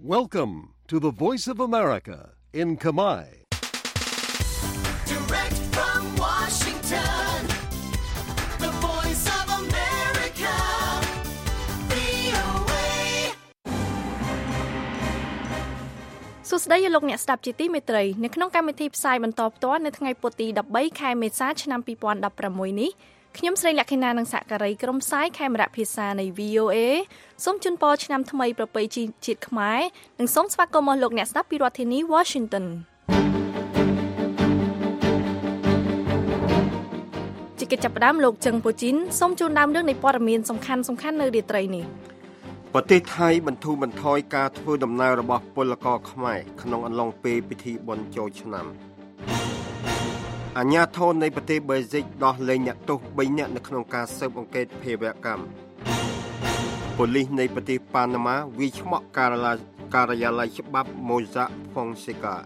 Welcome to the Voice of America in Khmer. Direct from Washington, the Voice of America, VOA. សួស្តីលោកអ្នកស្ដាប់ជាទីមេត្រីនៅក្នុងកម្មវិធីផ្សាយបន្តផ្ទាល់នៅថ្ងៃពុធទី13ខែមេសាឆ្នាំ2016នេះខ្ញុំស្រីលក្ខិណានិងសហការីក្រុមផ្សាយខេមរៈភាសានៃ VOA សូមជូនពរឆ្នាំថ្មីប្រពៃជាតិខ្មែរនិងសូមស្វាគមន៍មកលោកអ្នកស្ដាប់ពីរដ្ឋធានី Washington ជាកិច្ចចាប់ផ្ដើមលោកជឹងពូជីនសូមជូនដើមរឿងនៃព័ត៌មានសំខាន់ៗនៅរាត្រីនេះប្រទេសថៃបន្ធូរបន្ថយការធ្វើដំណើររបស់ពលករខ្មែរក្នុងអំឡុងពេលពិធីបុណ្យចូលឆ្នាំអាជ្ញាធរនៃប្រទេសប៊ែលស៊ិកដោះលែងអ្នកទោស3នាក់នៅក្នុងការស៊ើបអង្កេតភេរវកម្មប៉ូលីសនៃប្រទេសប៉ាណាម៉ាវាយឆ្មក់ការិយាល័យច្បាប់ Mossack Fonseca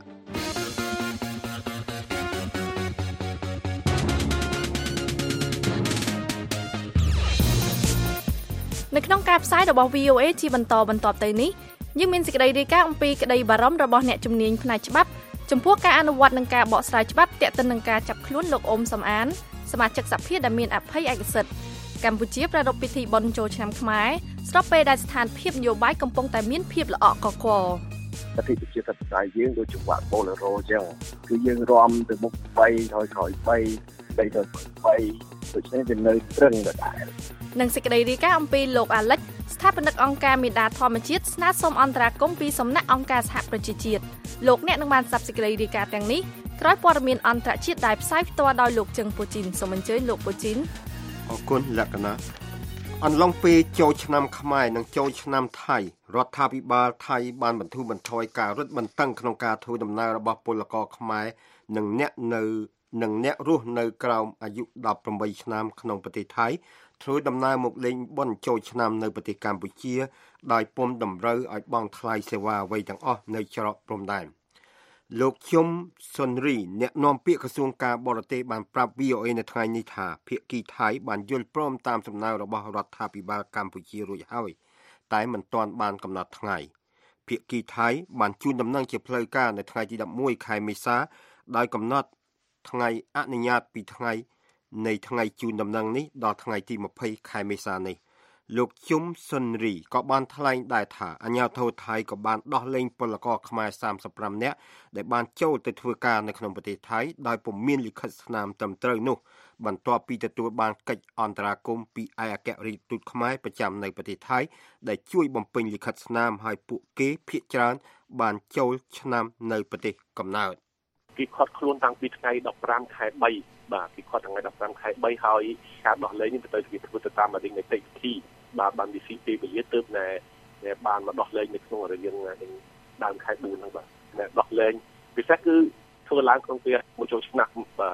នៅក្នុងការផ្សាយរបស់ VOA ជាបន្តទៅនេះយើងមានសេចក្តីរាយការណ៍អំពីក្តីបារម្ភរបស់អ្នកជំនាញផ្នែកច្បាប់ចំពោះការអនុវត្តនិងការបកស្រាយច្បាប់ទាក់ទិននឹងការចាប់ខ្លួនលោកអ៊ុំសំអានសមាជិកសភាដែលមានអភ័យឯកសិទ្ធិកម្ពុជាប្រារព្ធពិធីបុណ្យចូលឆ្នាំខ្មែរស្របពេលដែលស្ថានភាពនយោបាយកំពុងតែមានភាពល្អក់កកប្រទេសប្រជាធិបតេយ្យយើងដូចចង្វាក់បូឡេរ៉ូអញ្ចឹងគឺយើងរាំទៅមុខ3ហើយក្រោយ3ទៅ3ដូច្នេះវានៅត្រឹងដដែលនឹងសេចក្តីរាយការណ៍អំពីលោកអាលិចស្ថាបនិកអង្គការមេដាធម្មជាតិស្នើសុំអន្តរាគមន៍ពីសំណាក់អង្គការសហប្រជាជាតិលោកអ្នកនឹងបានស្ដាប់សេចក្តីរាយការណ៍ទាំងនេះក្រោយព័ត៌មានអន្តរជាតិដែលផ្សាយផ្ទាល់ដោយលោកជឹងពូជីនសូមអញ្ជើញលោកពូជីនអរគុណលក្ខណៈអន្លងពេលចូលឆ្នាំខ្មែរនិងចូលឆ្នាំថៃរដ្ឋាភិបាលថៃបានបន្ធូរបន្ថយការរឹតបន្តឹងក្នុងការធ្វើដំណើររបស់ពលករខ្មែរនិងអ្នករស់នៅក្រោមអាយុ18ឆ្នាំក្នុងប្រទេសថៃធ្វើដំណើរមកលេងបុណ្យចូលឆ្នាំនៅប្រទេសកម្ពុជាដោយពុំតម្រូវឲ្យបង់ថ្លៃសេវាអ្វីទាំងអស់នៅច្រកព្រំដែនលោកជុំសុនរីអ្នកនាំពាក្យក្រសួងការបរទេសបានប្រាប់ VOA នៅថ្ងៃនេះថាភាគីថៃបានយល់ព្រមតាមសំណើរបស់រដ្ឋាភិបាលកម្ពុជារួចហើយតែមិនទាន់បានកំណត់ថ្ងៃភាគីថៃបានជូនដំណឹងជាផ្លូវការនៅថ្ងៃទី11ខែមេសាដោយកំណត់ថ្ងៃអនុញ្ញាតពីថ្ងៃនៃថ្ងៃជូនដំណឹងនេះដល់ថ្ងៃទី20ខែមេសានេះលោកជុំសុនរីក៏បានថ្លែងដែរថាអាជ្ញាធរថៃក៏បានដោះលែងពលករខ្មែរ35នាក់ដែលបានចូលទៅធ្វើការនៅក្នុងប្រទេសថៃដោយពុំមានលិខិតស្នាមត្រឹមត្រូវនោះបន្ទាប់ពីទទួលបានកិច្ចអន្តរាគមន៍ពីឯកអគ្គរដ្ឋទូតខ្មែរប្រចាំនៅប្រទេសថៃដែលជួយបំពេញលិខិតស្នាមឲ្យពួកគេភាគច្រើនបានចូលឆ្នាំនៅប្រទេសកំណើតគេខាត់ខ្លួនតាំងពីថ្ងៃ15ខែ3បាទគេខាត់ថ្ងៃ15ខែ3ហើយការដោះលែងនេះទៅធ្វើទៅតាមនីតិវិធីបាទបានវិធីពេលវេលាទៅណែបានមកដោះលែងនៅក្នុងរយៈដើមខែ4ហ្នឹងបាទណែដោះលែងពិសេសគឺធ្វើឡើងក្នុងពេលមកចូលឆ្នាំបាទ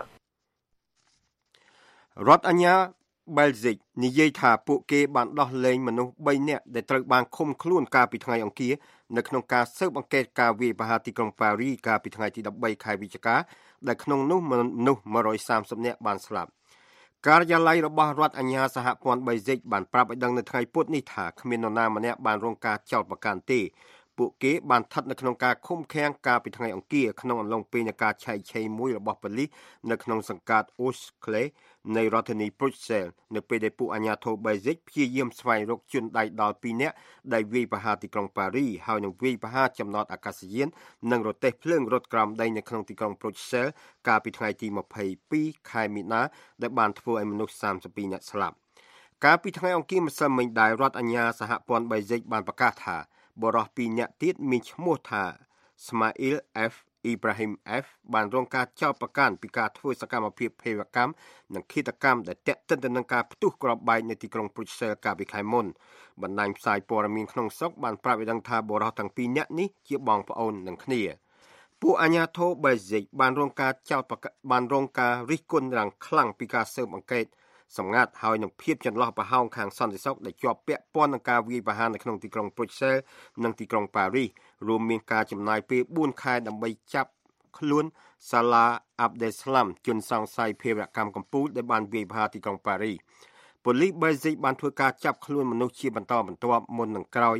រដ្ឋអាជ្ញាប៊ែលស៊ិកនិយាយថាពួកគេបានដោះលែងមនុស្ស3នាក់ដែលត្រូវបានឃុំខ្លួនកាលពីថ្ងៃអង្គារនៅក្នុងការស៊ើបអង្កេតការវាយប្រហារទីក្រុងប៉ារីកាលពីថ្ងៃទី13ខែវិច្ឆិកាដែលក្នុងនោះមនុស្ស130នាក់បានស្លាប់ការិយាល័យរបស់រដ្ឋអាជ្ញាសហព័ន្ធប៊ែលស៊ិកបានប្រាប់ឲ្យដឹងនៅថ្ងៃពុធនេះថាគ្មាននរណាម្នាក់បានរងការចោទប្រកាន់ទេពួកគេបានស្ថិតនៅក្នុងការឃុំឃាំងកាលពីថ្ងៃអង្គារក្នុងអំឡុងពេលនៃការឆែកឆេរមួយរបស់ប៉ូលីសនៅក្នុងសង្កាត់អូសក្លេនៃរដ្ឋធានីប្រូសែលនៅពេលដែលពួកអាជ្ញាធរប៊ែលស៊ិកព្យាយាមស្វែងរកជនដៃដល់2នាក់ដែលវាយប្រហារទីក្រុងប៉ារីហើយនឹងវាយប្រហារចំណតអាកាសយាននិងរទេះភ្លើងរត់ក្រោមដីនៅក្នុងទីក្រុងប្រូសែលកាលពីថ្ងៃទី22ខែមីនាដែលបានធ្វើឲ្យមនុស្ស32នាក់ស្លាប់កាលពីថ្ងៃអង្គារម្សិលមិញដែររដ្ឋអាជ្ញាសហព័ន្ធប៊ែលស៊ិកបានប្រកាសថាបរិសុទ្ធ2នាក់ទៀតមានឈ្មោះថា Smail F Ibrahim F បានរងការចោទប្រកាន់ពីការធ្វើសកម្មភាពភេរវកម្មនិងឃាតកម្មដែលទាក់ទិនទៅនឹងការផ្ទុះគ្រាប់បែកនៅទីក្រុងប្រូសែលកាលពីខែមុនបណ្ដាញផ្សាយព័ត៌មានក្នុងស្រុកបានប្រាប់ឲ្យដឹងថាបរិសុទ្ធទាំង2នាក់នេះជាបងប្អូននឹងគ្នាពួកអាជ្ញាធរប៊ែលស៊ិកបានរងការរិះគន់យ៉ាងខ្លាំងពីការស៊ើបអង្កេតសម្ងាត់ហើយនឹងភាពចន្លោះប្រហោងខាងសន្តិសុខដែលជាប់ពាក់ព័ន្ធនឹងការវាយប្រហារនៅក្នុងទីក្រុងប្រូសែលនិងទីក្រុងប៉ារីសរួមមានការចំណាយពេល4ខែដើម្បីចាប់ខ្លួនសាឡាអាប់ដេស្លាមជនសង្ស័យភេរវកម្មកំពូលដែលបានវាយប្រហារទីក្រុងប៉ារីសប៉ូលីសប៊ែលស៊ិកបានធ្វើការចាប់ខ្លួនមនុស្សជាបន្តបន្ទាប់មុននឹងក្រោយ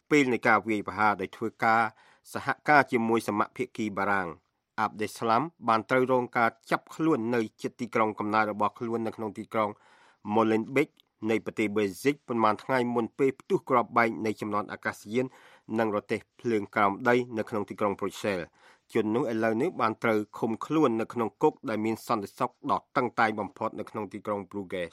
ពេលនៃការវាយប្រហារដោយធ្វើការសហការជាមួយសមាភិកីបារាំងអាប់ដេស្លាមបានត្រូវរងការចាប់ខ្លួននៅជិតទីក្រុងកំណើតរបស់ខ្លួននៅក្នុងទីក្រុង Molenbeek នៃប្រទេសប៊ែលហ្សិកប៉ុន្មានថ្ងៃមុនពេលផ្ទុះគ្រាប់បែកនៃចំនួនអាកាសយាននិងរទេះភ្លើងក្រោមដីនៅក្នុងទីក្រុង Brussels ជននោះឥឡូវនេះបានត្រូវឃុំខ្លួននៅក្នុងគុកដែលមានសន្តិសុខដ៏តឹងតែងបំផុតនៅក្នុងទីក្រុង Bruges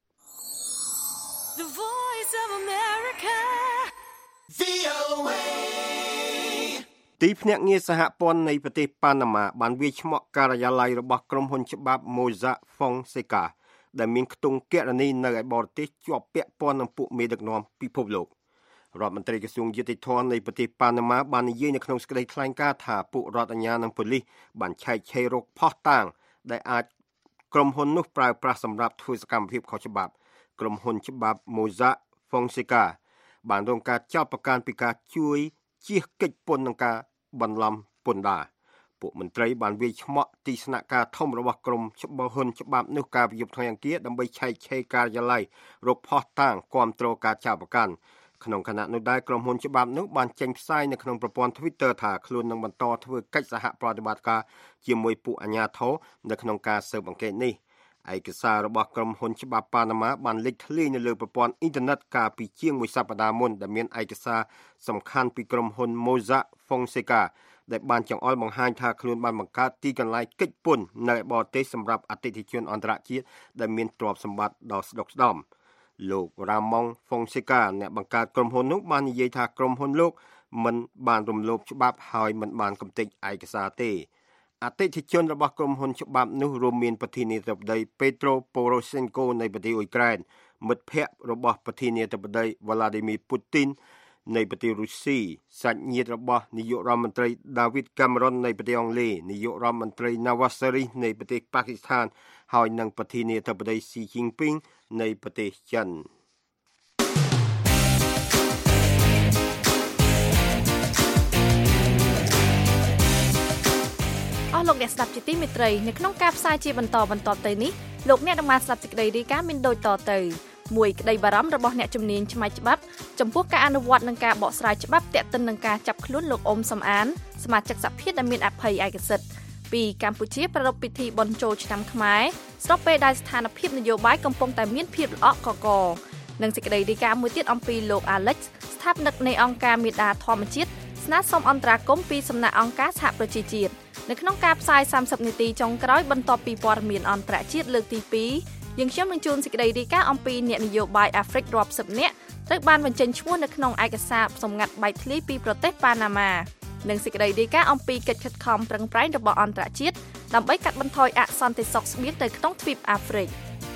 The Voice of America VOA ទីភ្នាក់ងារសហព័ន្ធនៃប្រទេសប៉ាណាម៉ាបានវាយឆ្មក់ការិយាល័យរបស់ក្រុមហ៊ុនច្បាប់ Mossack Fonseca ដែលមានខ្ទង់គណនីនៅឯបរទេសជាប់ពាក់ព័ន្ធនឹងពួកមេដឹកនាំពិភពលោករដ្ឋមន្ត្រីក្រសួងយុតិធម៌នៃប្រទេសប៉ាណាម៉ាបាននិយាយនៅក្នុងសេចក្តីថ្លែងការណ៍ថាពួករដ្ឋអាជ្ញានិងប៉ូលីសបានឆែកឆេររកភស្តុតាងដែលអាចក្រុមហ៊ុននោះប្រើប្រាស់សម្រាប់ធ្វើសកម្មភាពខុសច្បាប់ក្រុមហ៊ុនច្បាប់ Mossack Fonseca បានរងការចោទប្រកាន់ពីការជួយជៀសកិច្ចពន្ធនិងការបន្លំពន្ធដារពួកមន្ត្រីបានវាយឆ្មក់ទីស្នាក់ការធំរបស់ក្រុមច្បាប់ហ៊ុនច្បាប់នោះកាលពីយប់ថ្ងៃអង្គារដើម្បីឆែកឆេរការិយាល័យរកភស្តុតាងគាំទ្រការចោទប្រកាន់ក្នុងខណៈនោះដែរក្រុមហ៊ុនច្បាប់នោះបានចេញផ្សាយនៅក្នុងប្រព័ន្ធ Twitter ថាខ្លួននឹងបន្តធ្វើកិច្ចសហប្រតិបត្តិការជាមួយពួកអាជ្ញាធរនៅក្នុងការស៊ើបអង្កេតនេះឯកសាររបស់ក្រុមហ៊ុនច្បាប់ប៉ាណាម៉ាបានលេចធ្លាយនៅលើប្រព័ន្ធអ៊ីនធឺណិតកាលពីជាងមួយសប្តាហ៍មុនដែលមានឯកសារសំខាន់ពីក្រុមហ៊ុន Mossack Fonseca ដែលបានចង្អុលបង្ហាញថាខ្លួនបានបង្កើតទីកន្លែងកិច្ចពន្ធនៅបរទេសសម្រាប់អតិថិជនអន្តរជាតិដែលមានទ្រព្យសម្បត្តិដ៏ស្ដុកស្ដំលោក Ramon Fonseca អ្នកបង្កើតក្រុមហ៊ុននោះបាននិយាយថាក្រុមហ៊ុនលោកមិនបានរំលោភច្បាប់ហើយមិនបានកំទេចឯកសារទេអតិថិជនរបស់ក្រុមហ៊ុនច្បាប់នោះរួមមានប្រធានាធិបតី Petro Poroshenko នៃប្រទេសអ៊ុយក្រែនមិត្តភ័ក្តិរបស់ប្រធានាធិបតី Vladimir Putin នៃប្រទេសរុស្ស៊ីសាច់ញាតិរបស់នាយករដ្ឋមន្ត្រី David Cameron នៃប្រទេសអង់គ្លេសនាយករដ្ឋមន្ត្រី Nawaz Sharif នៃប្រទេសប៉ាគីស្ថានហើយនិងប្រធានាធិបតី Xi Jinping នៃប្រទេសចិនអស់លោកអ្នកស្ដាប់ជាទីមេត្រីនៅក្នុងការផ្សាយជាបន្តទៅនេះលោកអ្នកនឹងបានស្ដាប់សេចក្តីរាយការណ៍មានដូចតទៅមួយក្តីបារម្ភរបស់អ្នកជំនាញឆ្មៃច្បាប់ចំពោះការអនុវត្តនិងការបកស្រាយច្បាប់ទាក់ទិននឹងការចាប់ខ្លួនលោកអ៊ុំសំអានសមាជិកសភាដែលមានអភ័យឯកសិទ្ធិពីកម្ពុជាប្រារព្ធពិធីបុណ្យចូលឆ្នាំខ្មែរស្របពេលដែលស្ថានភាពនយោបាយកំពុងតែមានភាពល្អក់កកនិងសេចក្តីរាយការណ៍មួយទៀតអំពីលោក Alex ស្ថាបនិកនៃអង្គការមេដាធម្មជាតិស្នើសុំអន្តរាគមន៍ពីសំណាក់អង្គការសហប្រជាជាតិនៅក្នុងការផ្សាយ30នាទីចុងក្រោយបន្ទាប់ពីព័ត៌មានអន្តរជាតិលើកទី2យើងខ្ញុំនឹងជួនសេចក្តីរាយការណ៍អំពីអ្នកនយោបាយអាហ្វ្រិករាប់សិបនាក់ត្រូវបានបញ្ចេញឈ្មោះនៅក្នុងឯកសារសម្ងាត់បែកធ្លាយពីប្រទេសប៉ាណាម៉ានិងសេចក្តីរាយការណ៍អំពីកិច្ចខិតខំប្រឹងប្រែងរបស់អន្តរជាតិដើម្បីកាត់បន្ថយអសន្តិសុខស្បៀងទៅក្នុងទ្វីបអាហ្វ្រិក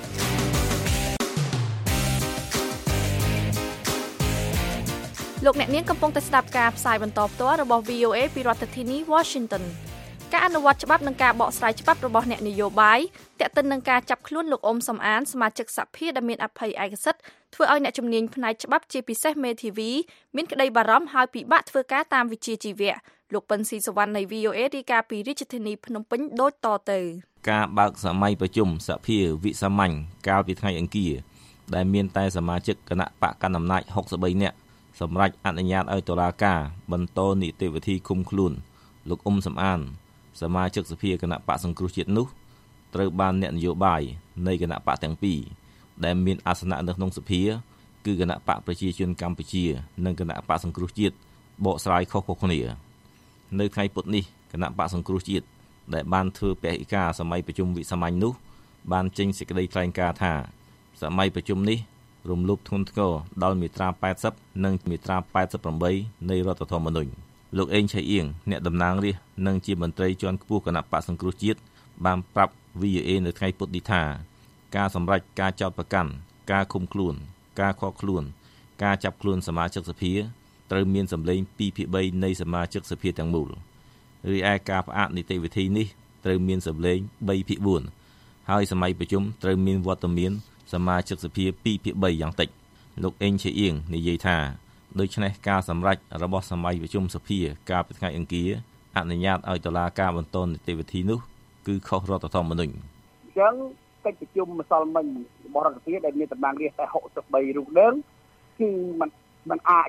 លោកអ្នកនាងកំពុងតែស្ដាប់ការផ្សាយបន្តផ្ទាល់របស់ VOA ពីរដ្ឋធានី Washington ការអនុវត្តច្បាប់និងការបកស្រាយច្បាប់របស់អ្នកនយោបាយទាក់ទិននឹងការចាប់ខ្លួនលោកអ៊ុំសំអានសមាជិកសភាដែលមានអភ័យឯកសិទ្ធិធ្វើឲ្យអ្នកជំនាញផ្នែកច្បាប់ជាពិសេសមេធាវីមានក្តីបារម្ភហើយពិបាកធ្វើការតាមវិជ្ជាជីវៈលោកប៉ិនស៊ីសវណ្ណនៃ VOA រាយការណ៍ពីរាជធានីភ្នំពេញដូចតទៅការបើកសម័យប្រជុំសភាវិសាមញ្ញកាលពីថ្ងៃអង្គារដែលមានតែសមាជិកគណៈបកកណ្ដាលអំណាច63នាក់សម្រាប់អនុញ្ញាតឲ្យតុលាការបន្តនីតិវិធីឃុំខ្លួនលោកអ៊ុំសំអានសមាជិកសភាគណៈបកសង្គ្រោះជាតិនោះត្រូវបានអ្នកនយោបាយនៃគណៈបកទាំងពីរដែលមានអាសនៈនៅក្នុងសភាគឺគណៈបកប្រជាជនកម្ពុជានិងគណៈបកសង្គ្រោះជាតិបកស្រាយខុសៗគ្នានៅថ្ងៃពុធនេះគណៈបកសង្គ្រោះជាតិដែលបានធ្វើពហិការសម័យប្រជុំវិសាមញ្ញនោះបានចេញសេចក្តីថ្លែងការណ៍ថាសម័យប្រជុំនេះរំលោភធ្ងន់ធ្ងរដល់មាត្រា80និងមាត្រា88នៃរដ្ឋធម្មនុញ្ញលោកអេងឆៃអៀងអ្នកតំណាងរាស្ត្រនិងជាមន្ត្រីជាន់ខ្ពស់គណៈបកសង្គ្រោះជាតិបានប្រាប់ VOA នៅថ្ងៃពុធនេះថាការសម្រេចការចោទប្រកាន់ការឃុំខ្លួនការឃាត់ខ្លួនការចាប់ខ្លួនសមាជិកសភាត្រូវមានសម្លេង 2/3 នៃសមាជិកសភាទាំងមូលរីឯការផ្អាកនីតិវិធីនេះត្រូវមានសម្លេង 3/4 ហើយសម័យប្រជុំត្រូវមានវត្តមានសមាជិកសភា 2/3 យ៉ាងតិចលោកអេងឆៃអៀងនិយាយថាដូច្នេះការសម្រេចរបស់សម័យប្រជុំសភាកាលពីថ្ងៃអង្គារអនុញ្ញាតឲ្យតុលាការបន្តនីតិវិធីនោះគឺខុសរដ្ឋធម្មនុញ្ញអញ្ចឹងកិច្ចប្រជុំម្សិលមិញរបស់រដ្ឋាភិបាលដែលមានតំណាងរាស្ត្រតែ63រូបនឹងគឺมันអាច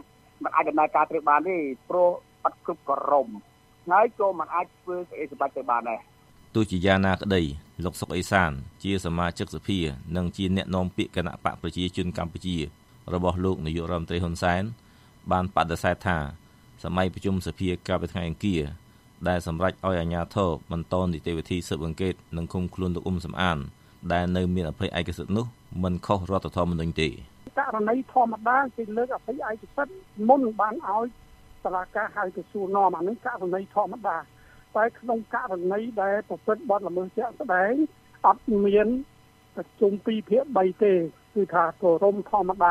มันអាចដំណើរការត្រូវបានទេព្រោះអត់គ្រប់ក្រមហើយក៏មិនអាចធ្វើសេចក្តីសម្រេចទៅបានដែរទោះជាយ៉ាងណាក្តីលោកសុកអេសានជាសមាជិកសភានិងជាអ្នកនាំពាក្យគណៈបកប្រជាជនកម្ពុជារបស់លោកនាយករដ្ឋមន្ត្រីហ៊ុនសែនបានបដិសេធថាសម័យប្រជុំសភាកាលពីថ្ងៃអង្គារដែលសម្រេចឲ្យអាជ្ញាធរបន្តនីតិវិធីស៊ើបអង្កេតនិងឃុំខ្លួនលោកអ៊ុំសំអានដែលនៅមានអភ័យឯកសិទ្ធិនោះមិនខុសរដ្ឋធម្មនុញ្ញទេករណីធម្មតាគេលើកអភ័យឯកសិទ្ធិមុនបានឲ្យតុលាការហៅទៅសួរនាំអានេះករណីធម្មតាតែក្នុងករណីដែលប្រព្រឹត្តបទល្មើសជាក់ស្ដែងអត់មានប្រជុំ2ភាគ3ទេគឺថាគោរមធម្មតា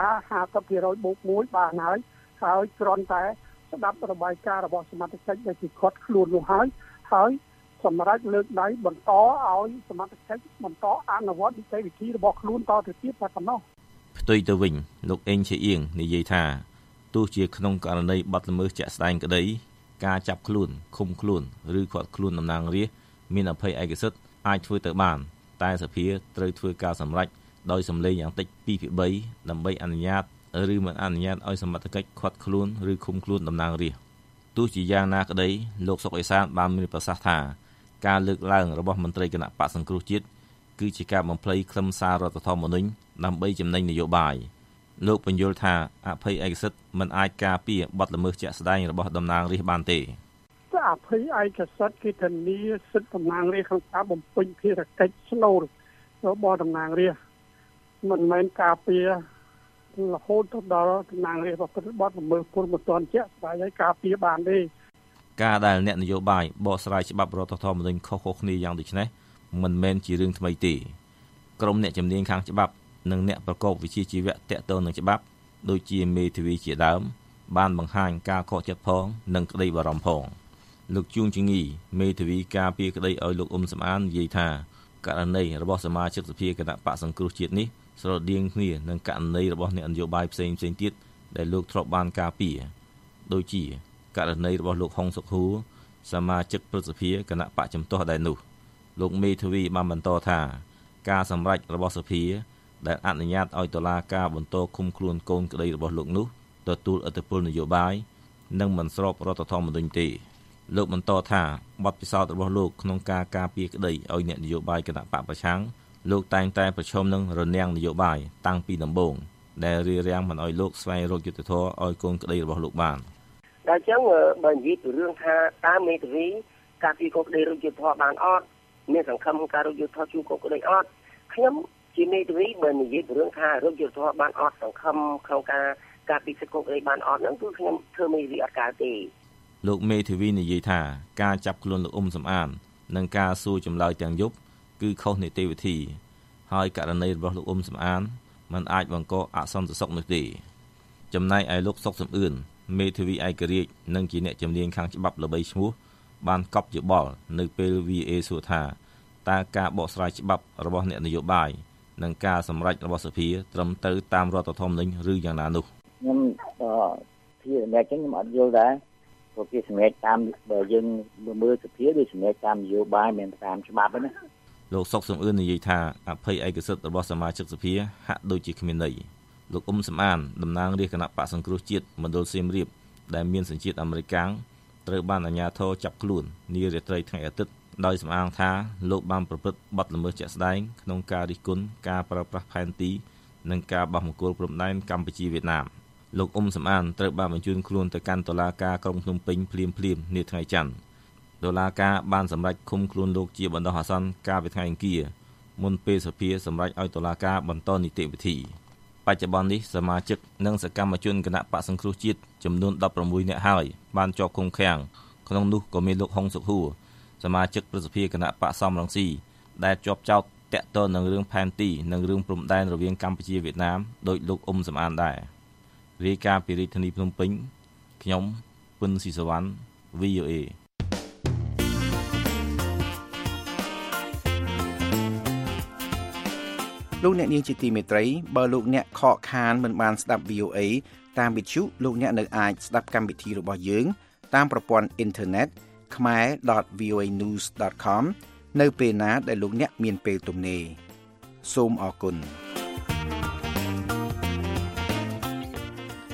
50% បូក 1 បានហើយគ្រាន់តែស្ដាប់របាយការណ៍របស់សមត្ថកិច្ចដែលគេខាត់ខ្លួននោះហើយសម្រាប់លើកដៃបន្តឲ្យសមត្ថកិច្ចបន្តអនុវត្តនីតិវិធីរបស់ខ្លួនតទៅទៀតតែប៉ុណ្ណោះផ្ទុយទៅវិញលោកអេងឆេអៀងនិយាយថាទោះជាក្នុងករណីបទល្មើសជាក់ស្ដែងក្តីការចាប់ខ្លួនឃុំខ្លួនឬឃាត់ខ្លួនតំណាងរាស្ត្រមានអភ័យឯកសិទ្ធិអាចធ្វើទៅបានតែសភាត្រូវធ្វើការសម្រេចដោយសម្លេងយ៉ាងតិច2ភាគ3ដើម្បីអនុញ្ញាតឬមិនអនុញ្ញាតឲ្យសមត្ថកិច្ចឃាត់ខ្លួនឬឃុំខ្លួនតំណាងរាស្ត្រទោះជាយ៉ាងណាក្តីលោកសុកអេសានបានមានប្រសាសន៍ថាការលើកឡើងរបស់មន្ត្រីគណៈបកសង្គ្រោះជាតិគឺជាការបំភ្លៃខ្លឹមសាររដ្ឋធម្មនុញ្ញដើម្បីចំណេញនយោបាយលោកបញ្យល់ថាអភ័យឯកសិទ្ធិមិនអាចការពារបទល្មើសជាក់ស្ដែងរបស់តំណាងរាស្ត្របានទេអភ័យឯកសិទ្ធិគេធានាសិទ្ធិតំណាងរាស្ត្រក្នុងការបំពេញភារកិច្ចស្នូលរបស់តំណាងរាស្ត្រមិនមែនការពាររហូតទៅដល់តំណាងរាស្ត្រប្រព្រឹត្តបទល្មើសពលមិនទាន់ជាក់ស្ដែងឲ្យការពារបានទេការដែលអ្នកនយោបាយបកស្រាយច្បាប់រដ្ឋធម្មនុញ្ញខុសៗគ្នាយ៉ាងដូចនេះមិនមែនជារឿងថ្មីទេក្រុមអ្នកជំនាញខាងច្បាប់និងអ្នកប្រកបវិជ្ជាជីវៈតាក់ទងនឹងច្បាប់ដូចជាមេធាវីជាដើមបានបង្ហាញការខកចិត្តផងនិងក្តីបារម្ភផងលោកជួងជងីមេធាវីការពារក្តីឲ្យលោកអ៊ុំសំអាននិយាយថាករណីរបស់សមាជិកសភាគណៈបកសង្គ្រោះជាតិនេះស្រដៀងគ្នានឹងករណីរបស់អ្នកនយោបាយផ្សេងៗទៀតដែលលោកធ្លាប់បានការពារដូចជាករណីរបស់លោកហុងសុខួរសមាជិកព្រឹទ្ធសភាគណៈបកជំទាស់ដែរនោះលោកមេធាវីបានបន្តថាការសម្រេចរបស់សភាដែលអនុញ្ញាតឲ្យតុលាការបន្តឃុំខ្លួនកូនក្តីរបស់លោកនោះទទួលឥទ្ធិពលនយោបាយនិងមិនស្របរដ្ឋធម្មនុញ្ញទេលោកបន្តថាបទពិសោធន៍របស់លោកក្នុងការការពារក្តីឲ្យអ្នកនយោបាយគណៈបកប្រឆាំងលោកតែងតែប្រឈមនឹងរនាំងនយោបាយតាំងពីដំបូងដែលរារាំងមិនឲ្យលោកស្វែងរកយុត្តិធម៌ឲ្យកូនក្តីរបស់លោកបានតែអញ្ចឹងបើនិយាយពីរឿងថាតើមេធាវីការពារកូនក្តីរកយុត្តិធម៌បានអត់មានសង្ឃឹមការរកយុត្តិធម៌ជូនកូនក្តីអត់ខ្ញុំជាមេធាវីបើនិយាយពីរឿងថារកយុត្តិធម៌បានអត់សង្ឃឹមក្នុងការពារសិទ្ធិកូនក្តីបានអត់ហ្នឹងគឺខ្ញុំធ្វើមេធាវីអត់កើតទេលោកមេធាវីនិយាយថាការចាប់ខ្លួនលោកអ៊ុំសំអាននិងការសួរចម្លើយទាំងយប់គឺខុសនីតិវិធីហើយករណីរបស់លោកអ៊ុំសំអានមិនអាចបង្កអសន្តិសុខនោះទេចំណែកឯលោកសុកសំអឿនមេធាវីឯករាជ្យនិងជាអ្នកជំនាញខាងច្បាប់ល្បីឈ្មោះបានកប់យោបល់នៅពេល VA សួរថាតើការបកស្រាយច្បាប់របស់អ្នកនយោបាយនិងការសម្រេចរបស់សភាត្រឹមត្រូវតាមរដ្ឋធម្មនុញ្ញឬយ៉ាងណានោះខ្ញុំជាអ្នកចឹងខ្ញុំអត់យល់ដែរព្រោះគេសម្រេចតាមបើយើងមើលសភាដូចសម្រេចតាមនយោបាយមិនតាមច្បាប់ទេណាលោកសុកសំអឿននិយាយថាអភ័យឯកសិទ្ធិរបស់សមាជិកសភាហាក់ដូចជាគ្មានន័យលោកអ៊ុំសំអានតំណាងរាស្ត្រគណៈបកសង្គ្រោះជាតិមណ្ឌលសៀមរាបដែលមានសញ្ជាតិអាមេរិកត្រូវបានអាជ្ញាធរចាប់ខ្លួននារាត្រីថ្ងៃអាទិត្យដោយសំអាងថាលោកបានប្រព្រឹត្តបទល្មើសជាក់ស្ដែងក្នុងការរិះគន់ការប្រើប្រាស់ផែនទីនិងការបោះបង្គោលព្រំដែនកម្ពុជាវៀតណាមលោកអ៊ុំសំអានត្រូវបានបញ្ជូនខ្លួនទៅកាន់តុលាការក្រុងភ្នំពេញភ្លាមៗនាថ្ងៃច័ន្ទតុលាការបានសម្រេចឃុំខ្លួនលោកជាបណ្ដោះអាសន្នកាលពីថ្ងៃអង្គារមុនពេលសភាសម្រេចឲ្យតុលាការបន្តនីតិវិធីបច្ចុប្បន្ននេះសមាជិកនិងសកម្មជនគណៈបកសង្គ្រោះជាតិចំនួន16នាក់ហើយបានជាប់ឃុំឃាំងក្នុងនោះក៏មានលោកហុងសុខួរសមាជិកព្រឹទ្ធសភាគណៈបកសំរងស៊ីដែលជាប់ចោទតាក់ទងនឹងរឿងផែនទីនិងរឿងព្រំដែនរវាងកម្ពុជាវៀតណាមដោយលោកអ៊ុំសំអានដែររាយការណ៍ពីរាជធានីភ្នំពេញខ្ញុំពុនស៊ីសវណ្ណ VOA លោកអ្នកនាងជាទីមេត្រីបើលោកអ្នកខកខានមិនបានស្ដាប់ VOA តាមវិទ្យុលោកអ្នកនៅអាចស្ដាប់កម្មវិធីរបស់យើងតាមប្រព័ន្ធអ៊ីនធឺណិត khmer.voanews.com នៅពេលណាដែលលោកអ្នកមានពេលទំនេរសូមអរគុណស្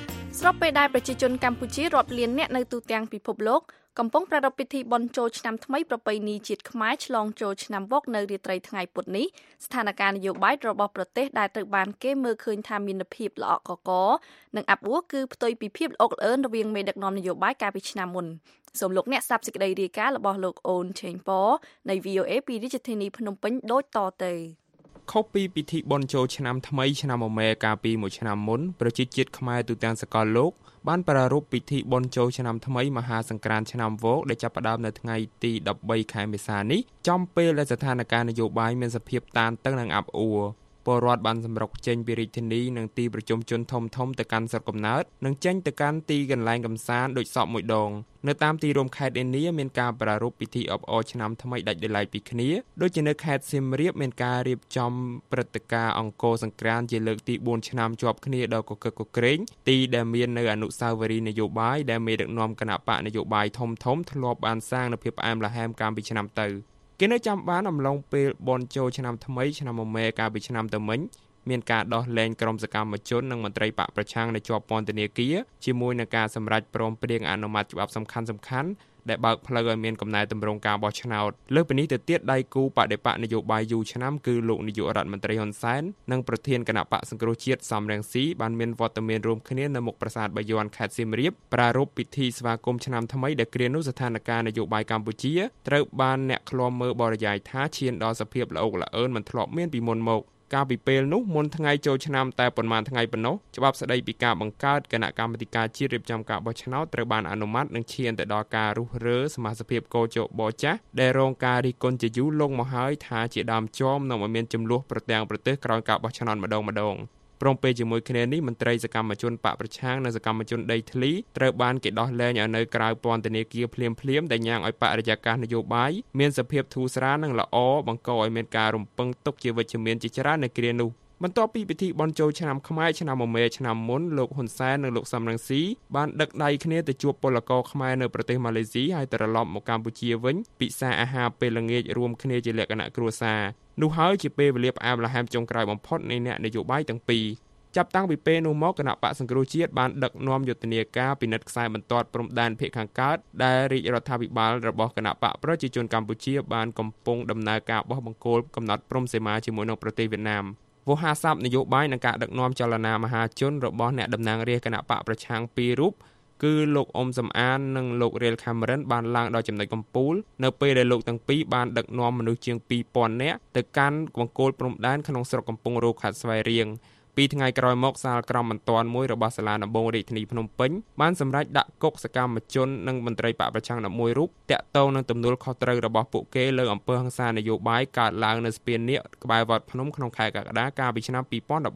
ស្របពេលដែលប្រជាជនកម្ពុជារាប់លានអ្នកនៅទូទាំងពិភពលោកកំពុងប្រារព្ធពិធីបុណ្យចូលឆ្នាំថ្មីប្រពៃណីជាតិខ្មែរឆ្លងចូលឆ្នាំវកនៅរាត្រីថ្ងៃពុធនេះស្ថានភាពនយោបាយរបស់ប្រទេសដែលត្រូវបានគេមើលឃើញថាមានភាពល្អក់កកនិងអាប់អួរគឺផ្ទុយពីភាពល្អក់ល្អឿនរវាងមេដឹកនាំនយោបាយកាលពីឆ្នាំមុនសូមលោកអ្នកស្ដាប់សេចក្តីរាយការណ៍របស់លោកអូនឆេងប៉នៃ VOA ពីរាជធានីភ្នំពេញដូចតទៅខុសពីពិធីបុណ្យចូលឆ្នាំថ្មីឆ្នាំមមែកាលពីមួយឆ្នាំមុនប្រជាជាតិខ្មែរទូទាំងសកលលោកបានប្រារព្ធពិធីបុណ្យចូលឆ្នាំថ្មីមហាសង្ក្រាន្តឆ្នាំវកដែលចាប់ផ្ដើមនៅថ្ងៃទី13ខែមេសានេះចំពេលដែលស្ថានភាពនយោបាយមានសភាពតានតឹងនិងអាប់អួរពលរដ្ឋបានសម្រុកចេញពីរាជធានីនិងទីប្រជុំជនធំៗទៅកាន់ស្រុកកំណើតនិងចេញទៅកាន់ទីកន្លែងកម្សាន្តដូចសពមួយដងនៅតាមទីរួមខេត្តនានាមានការប្រារព្ធពិធីអបអរឆ្នាំថ្មីដាច់ដោយឡែកពីគ្នាដូចជានៅខេត្តសៀមរាបមានការរៀបចំព្រឹត្តិការណ៍អង្គរសង្ក្រាន្តជាលើកទី4ឆ្នាំជាប់គ្នាដល់កកកក្រែងទីដែលមាននៅអនុស្សាវរីយ៍នយោបាយដែលមេដឹកនាំគណៈបកនយោបាយធំធ្លាប់បានសាងនៅភាពផ្អែមល្ហែមកាលពីឆ្នាំទៅគេនៅចាំបានអំឡុងពេលបុណ្យចូលឆ្នាំថ្មីឆ្នាំមមែកាលពីឆ្នាំទៅមិញមានការដោះលែងក្រុមសកម្មជននិងមន្ត្រីបកប្រឆាំងនៅជាប់ពន្ធនាគារជាមួយនឹងការសម្រេចព្រមព្រៀងអនុម័តច្បាប់សំខាន់ៗដែលបើកផ្លូវឲ្យមានកំណែទម្រង់ការបោះឆ្នោតលើសពីនេះទៅទៀតដៃគូបដិបកនយោបាយយូរឆ្នាំគឺលោកនាយករដ្ឋមន្ត្រីហ៊ុនសែននិងប្រធានគណៈបកសង្គ្រោះជាតិសំរងស៊ីបានមានវត្តមានរួមគ្នានៅមុខប្រាសាទបាយ័នខេត្តសៀមរាបប្រារព្ធពិធីស្វាគមន៍ឆ្នាំថ្មីដែលគ្រានោះស្ថានភាពនយោបាយកម្ពុជាត្រូវបានអ្នកឃ្លាំមើលបរិយាយថាឈានដល់សភាពល្អក់ល្អឿនមិនធ្លាប់មានពីមុនមកកាលពីពេលនោះមុនថ្ងៃចូលឆ្នាំតែប៉ុន្មានថ្ងៃប៉ុណ្ណោះច្បាប់ស្តីពីការបង្កើតគណៈកម្មាធិការជាតិរៀបចំការបោះឆ្នោតត្រូវបានអនុម័តនិងឈានទៅដល់ការរុះរើសមាជិកកោជបចាស់ដែលរងការរិះគន់ជាយូរលង់មកហើយថាជាដើមចមនាំឲ្យមានចំនួនប្រទាំងប្រទេសក្រោយការបោះឆ្នោតម្ដងព្រមពេលជាមួយគ្នានេះមន្ត្រីសកម្មជនបកប្រឆាំងនិងសកម្មជនដីធ្លីត្រូវបានគេដោះលែងឲ្យនៅក្រៅពន្ធនាគារភ្លាមដែលញ៉ាំងឲ្យបរិយាកាសនយោបាយមានសភាពធូរស្រាលនិងល្អបង្កឲ្យមានការរំពឹងទុកជាវិជ្ជមានជាច្រើននៅគ្រានោះបន្ទាប់ពីពិធីបុណ្យចូលឆ្នាំខ្មែរឆ្នាំមមែឆ្នាំមុនលោកហ៊ុនសែននិងលោកសំរងស៊ីបានដឹកដៃគ្នាទៅជួបពលករខ្មែរនៅប្រទេសម៉ាឡេស៊ីហើយត្រឡប់មកកម្ពុជាវិញពិសាអាហារពេលល្ងាចរួមគ្នាជាលក្ខណៈគ្រួសារនោះហើយជាពេលវេលាផ្អែមល្ហែមចុងក្រោយបំផុតនៃអ្នកនយោបាយទាំងពីរចាប់តាំងពីពេលនោះមកគណៈបកសង្គ្រោះជាតិបានដឹកនាំយុទ្ធនាការពិនិត្យខ្សែបន្ទាត់ព្រំដែនភាគខាងកើតដែលរាជរដ្ឋាភិបាលរបស់គណៈបកប្រជាជនកម្ពុជាបានកំពុងដំណើរការបោះបង្គោលកំណត់ព្រំសីមាជាមួយនឹងប្រទេសវៀតណាមវោហារស័ព្ទនយោបាយនិងការដឹកនាំចលនាមហាជនរបស់អ្នកតំណាងរាស្ត្រគណៈបកប្រឆាំងពីររូបគឺលោកអ៊ុំសំអាននិងលោករៀលខាមរិនបានឡើងដល់ចំណុចកំពូលនៅពេលដែលលោកទាំងពីរបានដឹកនាំមនុស្សជាង 2000 នាក់ទៅកាន់បង្គោលព្រំដែនក្នុងស្រុកកំពង់រោខេត្តស្វាយរៀងពីថ្ងៃក្រោយមកសាលក្រមបន្ទាន់មួយរបស់សាលាដំបងរាជធានីភ្នំពេញបានសម្រេចដាក់គុកសកម្មជននិងមន្ត្រីបកប្រឆាំង11រូបតាក់ទងនឹងទំនួលខុសត្រូវរបស់ពួកគេលើអំពើហិង្សានយោបាយកើតឡើងនៅស្ពាននៀកក្បែរវត្តភ្នំក្នុងខែកក្កដាកាលពីឆ្នាំ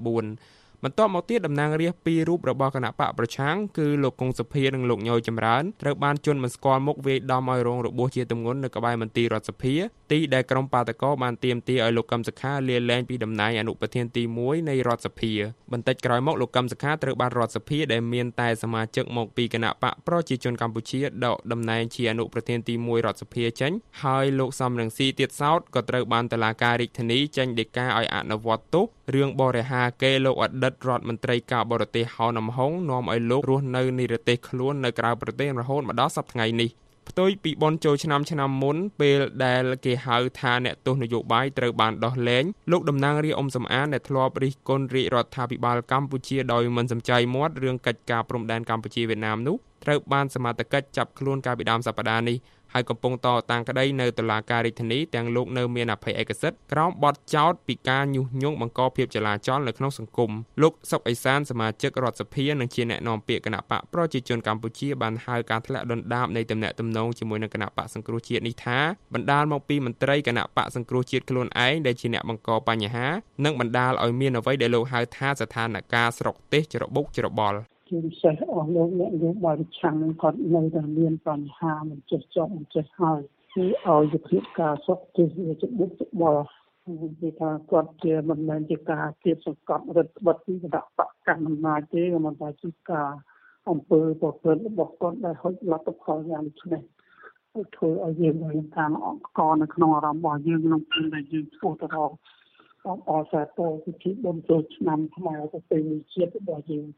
2014បន្ទាប់មកទៀតតំណាងរាស្ត្រពីររូបរបស់គណៈបកប្រឆាំងគឺលោកកុងសុភានិងលោកញយចម្រើនត្រូវបានជន់មិនស្គាល់មុខវាយដំឲ្យរងរបួសជាទម្ងន់នៅក្បែរមន្ទីររដ្ឋសភាទីដែលក្រុមបាតកោបានទាមទារឲ្យលោកកឹមសុខាលាលែងពីតំណែងអនុប្រធានទី1នៃរដ្ឋសភាបន្តិចក្រោយមកលោកកឹមសុខាត្រូវបានរដ្ឋសភាដែលមានតែសមាជិកមកពីគណៈបកប្រជាជនកម្ពុជាដកតំណែងជាអនុប្រធានទី1រដ្ឋសភាចេញហើយលោកសំរងស៊ីទៀតសោតក៏ត្រូវបានតុលាការរាជធានីចេញដីកាឲ្យអនុវត្តទោសរឿងបរិហាកេរលោកអតីតរដ្ឋមន្ត្រីការបរទេសហៅនំហុងនាំឲ្យលោករស់នៅនិរទេសខ្លួននៅក្រៅប្រទេសរហូតមកដល់សប្តាហ៍ថ្ងៃនេះផ្ទុយពីបុណ្យចូលឆ្នាំមុនពេលដែលគេហៅថាអ្នកទោសនយោបាយត្រូវបានដោះលែងលោកតំណាងរាស្ត្រអ៊ុំសំអានដែលធ្លាប់រិះគន់រាជរដ្ឋាភិបាលកម្ពុជាដោយមិនសំចៃមាត់រឿងកិច្ចការព្រំដែនកម្ពុជាវៀតណាមនោះត្រូវបានសមត្ថកិច្ចចាប់ខ្លួនកាលពីដើមសប្តាហ៍នេះហើយកំពុងតតាំងក្តីនៅតុលាការរាជធានីទាំងលោកនៅមានអភ័យឯកសិទ្ធិក្រោមបទចោទពីការញុះញង់បង្កភាពចលាចលនៅក្នុងសង្គមលោកសុកអេសានសមាជិករដ្ឋសភានិងជាអ្នកនាំពាក្យគណៈបកប្រជាជនកម្ពុជាបានហៅការធ្លាក់ដុនដាបនៃទំនាក់ទំនងជាមួយនឹងគណៈបកសង្គ្រោះជាតិនេះថាបណ្ដាលមកពីមន្ត្រីគណៈបកសង្គ្រោះជាតិខ្លួនឯងដែលជាអ្នកបង្កបញ្ហានិងបណ្ដាលឲ្យមានអ្វីដែលលោកហៅថាស្ថានភាពស្រុកទេសច្របូកច្របល់ជាពិសេសអស់លោកអ្នកនយោបាយប្រឆាំងនឹងគាត់នៅតែមានបញ្ហាមិនចេះចប់មិនចេះហើយគឺឲ្យវិធានការស្រុកទេសវាច្បុកច្បល់គឺថាគាត់ជាមិនមែនជាការគៀបសង្កត់រឹតបន្តឹងពីគណៈបកកណ្ដាលអំណាចទេក៏មិនថាជាការអំពើប្រព្រឹត្តរបស់គាត់ដែលហុចលទ្ធផលយ៉ាងនេះធ្វើឲ្យយើងមានការអង្ករនៅក្នុងអារម្មណ៍របស់យើងក្នុងពេលដែលយើងធ្វើទៅរកអបអរសាទរពិធីបុណ្យចូលឆ្នាំខ្មែរប្រពៃណីជាតិរបស់យើង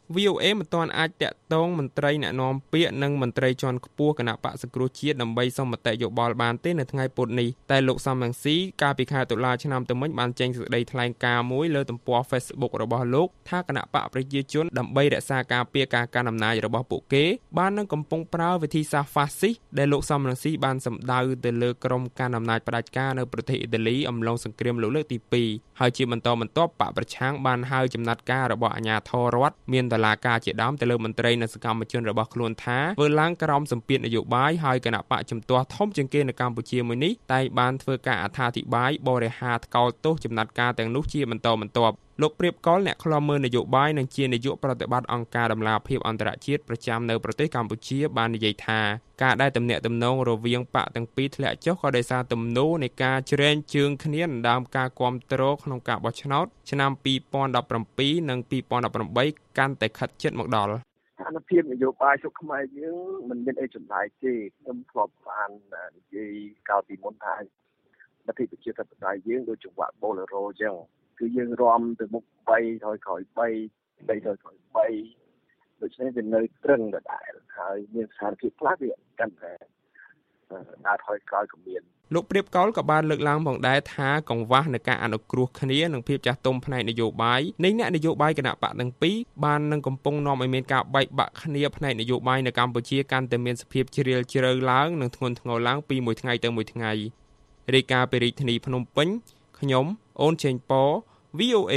VOA មិនទាន់អាចតាក់ទងមន្ត្រីអ្នកណែនាំពាក្យនិងមន្ត្រីជាន់ខ្ពស់គណៈបក្សសង្គ្រោះជាតិដើម្បីសុំមតិយោបល់បានទេនៅថ្ងៃពុធនេះតែលោកសំរងស៊ីកាលពីខែតុលាឆ្នាំទៅមិញបានចេញសេចក្តីថ្លែងការណ៍មួយលើទំព័រ Facebook របស់លោកថាគណៈបកប្រជាជនដើម្បីរក្សាការពារការកាន់អំណាចរបស់ពួកគេបាននឹងកំពុងប្រើវិធីសាស្ត្រហ្វាស៊ីសដែលលោកសំរងស៊ីបានសម្ដៅទៅលើក្រុមកាន់អំណាចផ្ដាច់ការនៅប្រទេសអ៊ីតាលីអំឡុងសង្គ្រាមលោកលើកទី2ហើយជាបន្តបន្ទាប់បកប្រឆាំងបានហៅចំណាត់ការរបស់អាជ្ញាធររដ្ឋមានតុលាការជាដើមទៅលើមន្ត្រីនិងសកម្មជនរបស់ខ្លួនថាធ្វើឡើងក្រោមសម្ពាធនយោបាយហើយគណៈបកជំទាស់ធំជាងគេនៅកម្ពុជាមួយនេះតែបានធ្វើការអត្ថាធិប្បាយបរិហារថ្កោលទោសចំណាត់ការទាំងនោះជាបន្តបន្ទាប់លោកព្រៀបកុលអ្នកខ្លំមើលនយោបាយនិងជានាយកប្រតិបត្តិអង្គការដំណាភិបអន្តរជាតិប្រចាំនៅប្រទេសកម្ពុជាបាននិយាយថាការដែលទំនាក់ទំនងរវាងបកទាំងពីរធ្លាក់ចុះក៏ដោយសារទំនោរនៃការជ្រែងជើងគ្នាដណ្ដើមការគ្រប់គ្រងក្នុងការបោះឆ្នោតឆ្នាំ2017និង2018កាន់តែខិតជិតមកដល់ស្ថានភាពនយោបាយស្រុកខ្មែរយើងមិនមានអីចម្លែកទេខ្ញុំធ្លាប់បាននិយាយកាលពីមុនថាលទ្ធិប្រជាធិបតេយ្យយើងដូចចង្វាក់បូឡេរ៉ូអញ្ចឹងគឺយើងរាំទៅមុខ3ថយក្រោយ3 3ថយក្រោយ3ដូច្នេះវានៅត្រឹងដដែលហើយមានស្ថានភាពខ្លះវាកាន់តែដើរថយក្រោយក៏មានលោកព្រៀបកុលក៏បានលើកឡើងផងដែរថាកង្វះនៃការអនុគ្រោះគ្នានិងភាពចាស់ទុំផ្នែកនយោបាយនៃអ្នកនយោបាយគណៈបកទាំងពីរបាននឹងកំពុងនាំឲ្យមានការបែកបាក់គ្នាផ្នែកនយោបាយនៅកម្ពុជាកាន់តែមានសភាពជ្រាលជ្រៅឡើងនិងធ្ងន់ធ្ងរឡើងពីមួយថ្ងៃទៅមួយថ្ងៃរាយការណ៍ពីរាជធានីភ្នំពេញខ្ញុំអូនចេញប៉ VOA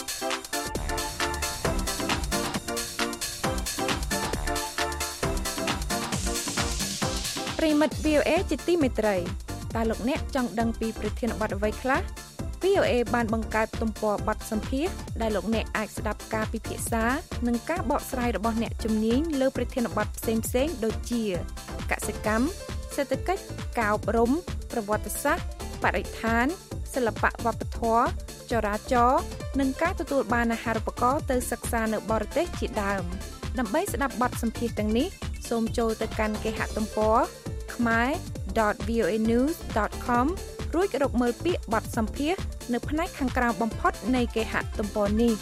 ប្រិមិត្ត VOA ជាទីមេត្រីតើលោកអ្នកចង់ដឹងពីប្រធានបទអ្វីខ្លះ VOA បានបង្កើតទំព័របទសម្ភាសន៍ដែលលោកអ្នកអាចស្ដាប់ការពិភាក្សានិងការបកស្រាយរបស់អ្នកជំនាញលើប្រធានបទផ្សេងៗដូចជាកសិកម្មសេដ្ឋកិច្ចការអប់រំប្រវត្តិសាស្ត្របរិស្ថានសិល្បៈវប្បធម៌ចរាចរណ៍និងការទទួលបានអាហារូបករណ៍ទៅសិក្សានៅបរទេសជាដើមដើម្បីស្ដាប់បទសម្ភាសន៍ទាំងនេះសូមចូលទៅកាន់គេហទំព័រ khmer.voanews.com រួចរកមើលពាក្យបទសម្ភាសន៍នៅផ្នែកខាងក្រោមបំផុតនៃគេហទំព័រនេះ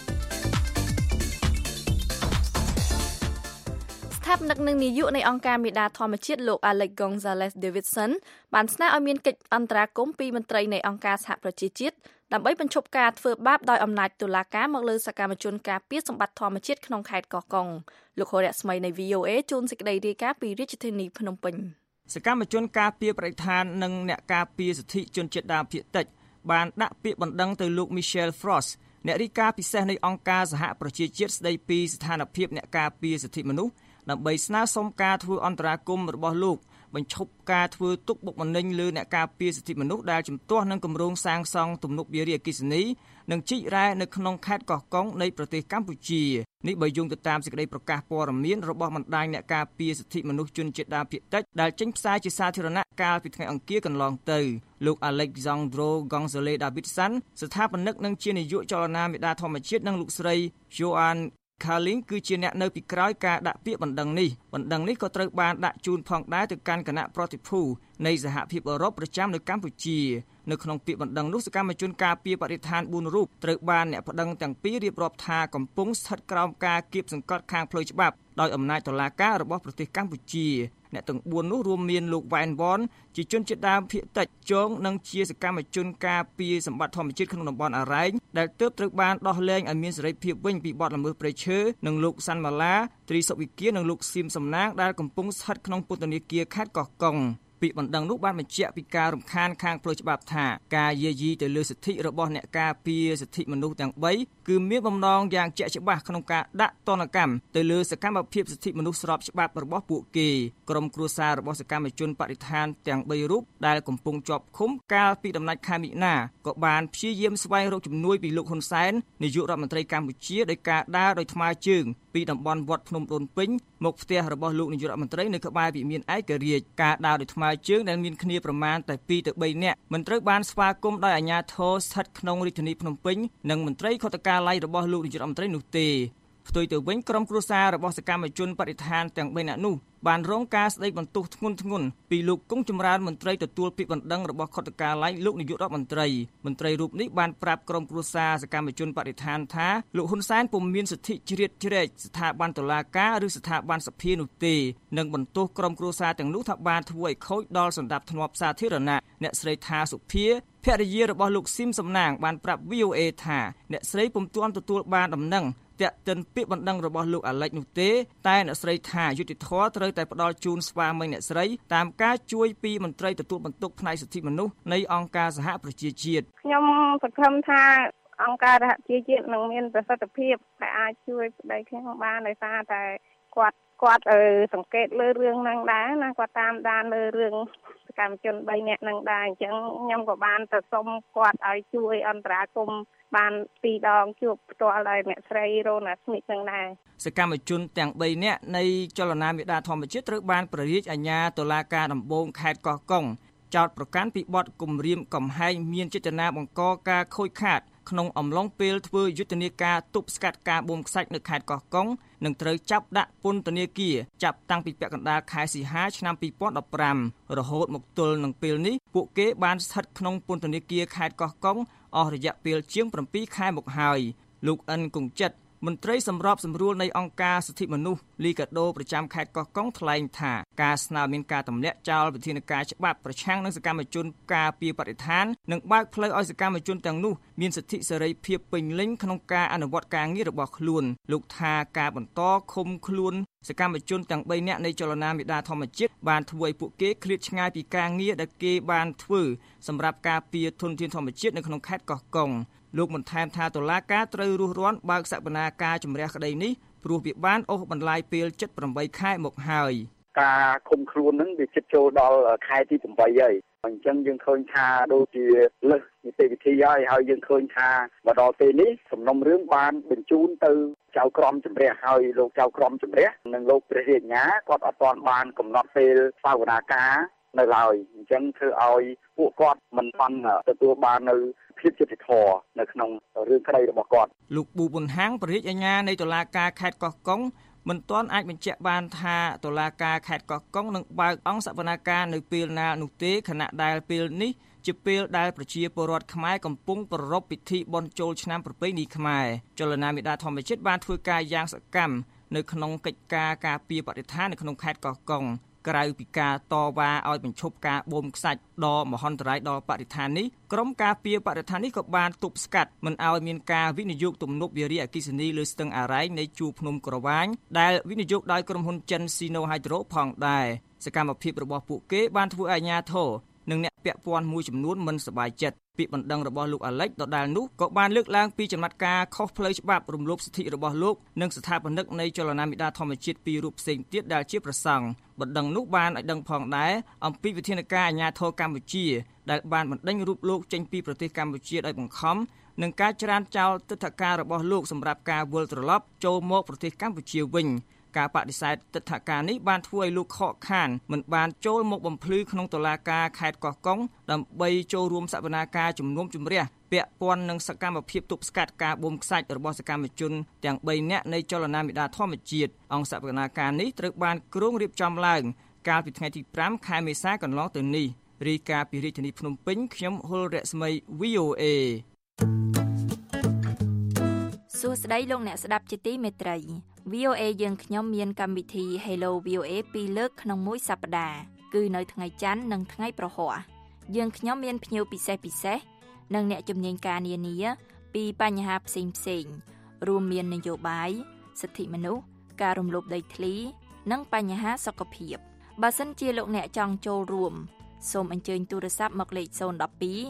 ស្ថាបនិកនិងនាយកនៃអង្គការមេដាធម្មជាតិលោក Alex Gonzalez Davidson បានស្នើឲ្យមានកិច្ចអន្តរាគមន៍ពីមន្ត្រីនៃអង្គការសហប្រជាជាតិដើម្បីបញ្ឈប់ការធ្វើបាបដោយអំណាចតុលាការមកលើសកម្មជនការពារសម្បត្តិធម្មជាតិក្នុងខេត្តកោះកុងលោកហរៈស្មីនៃ VOA ជូនសេចក្តីរាយការណ៍ពីរាជធានីភ្នំពេញសកម្មជនការពារបរិស្ថាននិងអ្នកការពារសិទ្ធិជនជាតិដើមភាគតិចបានដាក់ពាក្យបណ្ដឹងទៅលោក Michelle Frost អ្នករាយការណ៍ពិសេសនៃអង្គការសហប្រជាជាតិស្តីពីស្ថានភាពអ្នកការពារសិទ្ធិមនុស្សដើម្បីស្នើសុំការធ្វើអន្តរាគមន៍របស់លោកបញ្ឈប់ការធ្វើទុកបុកម្នេញលើអ្នកការពារសិទ្ធិមនុស្សដែលជំទាស់នឹងគម្រោងសាងសង់ទំនប់វារីអគ្គិសនីនិងជីករ៉ែនៅក្នុងខេត្តកោះកុងនៃប្រទេសកម្ពុជានេះបើយោងទៅតាមសេចក្តីប្រកាសព័ត៌មានរបស់បណ្ដាញអ្នកការពារសិទ្ធិមនុស្សជនជាតិដើមភាគតិចដែលចេញផ្សាយជាសាធារណៈកាលពីថ្ងៃអង្គារកន្លងទៅលោក Alexandro Gonzalez Davidson ស្ថាបនិកនិងជានាយកចលនាមេដាធម្មជាតិនិងលោកស្រី Joan Carling គឺជាអ្នកនៅពីក្រោយការដាក់ពាក្យបណ្ដឹងនេះក៏ត្រូវបានដាក់ជូនផងដែរទៅកាន់គណៈប្រតិភូនៃសហភាពអឺរ៉ុបប្រចាំនៅកម្ពុជានៅក្នុងពាក្យបណ្ដឹងនោះសកម្មជនការពារបរិស្ថាន4រូបត្រូវបានអ្នកប្តឹងទាំងពីររៀបរាប់ថាកំពុងស្ថិតក្រោមការគាបសង្កត់ខាងផ្លូវច្បាប់ដោយអំណាចតុលាការរបស់ប្រទេសកម្ពុជាអ្នកទាំង4នោះរួមមានលោក Wayne Bond ជាជនជាតិដើមភាគតិចជងនិងជាសកម្មជនការពារសម្បត្តិធម្មជាតិក្នុងតំបន់អរ៉ែងដែលទើបត្រូវបានដោះលែងឲ្យមានសេរីភាពវិញពីបទល្មើសព្រៃឈើនិងលោក Sanmala ត្រីសុវិគានិងលោកសៀមសំណាងដែលកំពុងស្ថិតក្នុងពន្ធនាគារខេត្តកោះកុងពាក្យបណ្ដឹងនោះបានបញ្ជាក់ពីការរំខានខាងផ្លូវច្បាប់ថាការយាយីទៅលើសិទ្ធិរបស់អ្នកការពារសិទ្ធិមនុស្សទាំង3គឺមានបំណងយ៉ាងជាក់ច្បាស់ក្នុងការដាក់ទណ្ឌកម្មទៅលើសកម្មភាពសិទ្ធិមនុស្សស្របច្បាប់របស់ពួកគេក្រុមគ្រួសាររបស់សកម្មជនបរិស្ថានទាំង3រូបដែលកំពុងជាប់ឃុំកាលពីដំណាច់ខែមិនិនាក៏បានព្យាយាមស្វែងរកជំនួយពីលោកហ៊ុនសែននាយករដ្ឋមន្ត្រីកម្ពុជាដោយការដើរដោយថ្មើរជើងពីតំបន់វត្តភ្នំដូនពេញមកផ្ទះរបស់លោកនាយករដ្ឋមន្ត្រីនៅក្បែរវិមានឯករាជ្យការដើរដោយថ្មើរជើងដែលមានគ្នាប្រមាណតែ2ទៅ3នាក់មិនត្រូវបានស្វាគមន៍ដោយអាជ្ញាធរស្ថិតក្នុងរាជធានីភ្នំពេញនិងមន្ត្រីខុទ្ទកាល័យរបស់លោកនាយករដ្ឋមន្ត្រីនោះទេផ្ទុយទៅវិញក្រុមគ្រួសាររបស់សកម្មជនបរិស្ថានទាំង3នាក់នោះបានរងការស្ដីបន្ទោសធ្ងន់ធ្ងរពីលោកគង់ចម្រើនមន្ត្រីទទួលពាក្យបណ្ដឹងរបស់ខុទ្ទកាល័យលោកនាយករដ្ឋមន្ត្រីរូបនេះបានប្រាប់ក្រុមគ្រួសារសកម្មជនបរិស្ថានថាលោកហ៊ុនសែនពុំមានសិទ្ធិជ្រៀតជ្រែកស្ថាប័នតុលាការឬស្ថាប័នសភានោះទេនិងបន្ទោសក្រុមគ្រួសារទាំងនោះថាបានធ្វើឲ្យខូចដល់សណ្ដាប់ធ្នាប់សាធារណៈអ្នកស្រីថាសុភាភរិយារបស់លោកស៊ីមសំណាងបានប្រាប់ VOA ថាអ្នកស្រីពុំទាន់ទទួលបានដំណឹងតាក់ទិនពាក្យបណ្ដឹងរបស់លោកអាលិចនោះទេតែអ្នកស្រីថាយុតិធធត្រូវតែផ្ដល់ជូនស្វាមីអ្នកស្រីតាមការជួយពីមន្ត្រីទទួលបន្ទុកផ្នែកសិទ្ធិមនុស្សនៃអង្គការសហប្រជាជាតិខ្ញុំសង្ឃឹមថាអង្គការសហប្រជាជាតិនឹងមានប្រសិទ្ធភាពដែលអាចជួយប្តីខ្ញុំបានដោយសារតែគាត់សង្កេតលើរឿងហ្នឹងដែរណាគាត់តាមដានលើរឿងសកម្មជន3នាក់ហ្នឹងដែរអញ្ចឹងខ្ញុំក៏បានទៅសុំគាត់ឲ្យជួយអន្តរាគមន៍បាន2ដងជួបផ្ទាល់ដោយអ្នកស្រីរ៉ូណាស្មីតហ្នឹងដែរសកម្មជនទាំង3នាក់នៃចលនាមេដាធម្មជាតិត្រូវបានព្រះរាជអាជ្ញាតុលាការដំបងខេត្តកោះកុងចោទប្រកាន់ពីបទគំរាមកំហែងមានចេតនាបង្កការខូចខាតក្នុងអំឡុងពេលធ្វើយុទ្ធនាការទប់ស្កាត់ការបូមខ្សាច់នៅខេត្តកោះកុងនឹងត្រូវចាប់ដាក់ពន្ធនាគារចាប់តាំងពីពាក់កណ្ដាលខែសីហាឆ្នាំ2015រហូតមកទល់នឹងពេលនេះពួកគេបានស្ថិតក្នុងពន្ធនាគារខេត្តកោះកុងអស់រយៈពេលជាង7ខែមកហើយលោកអិនគង្ជិតមន្ត្រីសម្របសម្រួលនៃអង្គការសិទ្ធិមនុស្សលីកាដូប្រចាំខេត្តកោះកុងថ្លែងថាការស្នើមានការទម្លាក់ចោលវិធានការច្បាប់ប្រឆាំងនឹងសកម្មជនការពារបរិស្ថាននិងបើកផ្លូវឲ្យសកម្មជនទាំងនោះមានសិទ្ធិសេរីភាពពេញលេញក្នុងការអនុវត្តការងាររបស់ខ្លួនលោកថាការបន្តឃុំខ្លួនសកម្មជនទាំង3នាក់នៃចលនាមេដាធម្មជាតិបានធ្វើឲ្យពួកគេឃ្លាតឆ្ងាយពីការងារដែលគេបានធ្វើសម្រាប់ការពារធនធានធម្មជាតិនៅក្នុងខេត្តកោះកុងលោកបន្ថែមថាតុលាការត្រូវរួសរាន់បើកសវនាការជំរះក្តីនេះព្រោះវាបានអូសបន្លាយពេល78ខែមកហើយការឃុំខ្លួននឹងវាជិតចូលដល់ខែទី8ហើយអញ្ចឹងយើងឃើញថាដូចជាលើសនីតិវិធីហើយយើងឃើញថាមកដល់ពេលនេះសំណុំរឿងបានបញ្ជូនទៅចៅក្រមជំរះហើយលោកចៅក្រមជំរះនិងលោកព្រះរាជអាជ្ញាគាត់អត់ទាន់បានកំណត់ពេលសវនាការនៅឡើយអញ្ចឹងធ្វើឲ្យពួកគាត់មិនបានទទួលបាននៅភាពយុត្តិធម៌នៅក្នុងរឿងក្តីរបស់គាត់លោកប៊ូប៊ុនហាងព្រះរាជអាជ្ញានៃតុលាការខេត្តកោះកុងមិនទាន់អាចបញ្ជាក់បានថាតុលាការខេត្តកោះកុងនឹងបើកអង្គសវនាការនៅពេលណានោះទេខណៈដែលពេលនេះជាពេលដែលប្រជាពលរដ្ឋខ្មែរកំពុងប្រារព្ធពិធីបុណ្យចូលឆ្នាំប្រពៃណីខ្មែរចលនាមេដាធម្មជាតិបានធ្វើការយ៉ាងសកម្មនៅក្នុងកិច្ចការការពារបរិស្ថាននៅក្នុងខេត្តកោះកុងក្រៅពីការតវ៉ាឲ្យបញ្ឈប់ការបូមខ្សាច់ដ៏មហន្តរាយដល់បរិស្ថាននេះក្រុមការពារបរិស្ថាននេះក៏បានទប់ស្កាត់មិនឲ្យមានការវិនិយោគទំនប់វារីអគ្គិសនីលើស្ទឹងអារ៉ៃនៃជួរភ្នំក្រវាញដែលវិនិយោគដោយក្រុមហ៊ុនចិន Sino Hydro ផងដែរសកម្មភាពរបស់ពួកគេបានធ្វើឲ្យអាជ្ញាធរនិងអ្នកពាក់ព័ន្ធមួយចំនួនមិនសប្បាយចិត្តពាក្យបណ្ដឹងរបស់លោកអាលិចដដែលនោះក៏បានលើកឡើងពីចំណាត់ការខុសផ្លូវច្បាប់រំលោភសិទ្ធិរបស់លោកនិងស្ថាបនិកនៃចលនាមេដាធម្មជាតិពីររូបផ្សេងទៀតដែលជាប្រសង់បណ្ដឹងនោះបានឲ្យដឹងផងដែរអំពីវិធានការអាជ្ញាធរកម្ពុជាដែលបានបណ្ដេញរូបលោកចេញពីប្រទេសកម្ពុជាដោយបង្ខំនិងការច្រានចោលទិដ្ឋាការរបស់លោកសម្រាប់ការវិលត្រឡប់ចូលមកប្រទេសកម្ពុជាវិញការបដិសេធទិដ្ឋាការនេះបានធ្វើឲ្យលោកខកខានមិនបានចូលមកបំភ្លឺក្នុងតុលាការខេត្តកោះកុងដើម្បីចូលរួមសវនាការជំនុំជម្រះពាក់ព័ន្ធនឹងសកម្មភាពទប់ស្កាត់ការបូមខ្សាច់របស់សកម្មជនទាំង3នាក់នៃចលនាមេដាធម្មជាតិអង្គសវនាការនេះត្រូវបានគ្រោងរៀបចំឡើងកាលពីថ្ងៃទី5ខែមេសាកន្លងទៅនេះរាយការណ៍ពីរាជធានីភ្នំពេញខ្ញុំហុលរស្មី VOA សួស្តីលោកអ្នកស្ដាប់ជាទីមេត្រី VOA យើងខ្ញុំមានកម្មវិធី Hello VOA 2លើកក្នុងមួយសប្តាហ៍គឺនៅថ្ងៃច័ន្ទនិងថ្ងៃប្រហ័សយើងខ្ញុំមានភ្ញៀវពិសេសនិងអ្នកជំនាញការនានាពីបញ្ហាផ្សេងរួមមាននយោបាយសិទ្ធិមនុស្សការរំលោភដីធ្លីនិងបញ្ហាសុខភាពបើសិនជាលោកអ្នកចង់ចូលរួមសូមអញ្ជើញទូរស័ព្ទមកលេខ012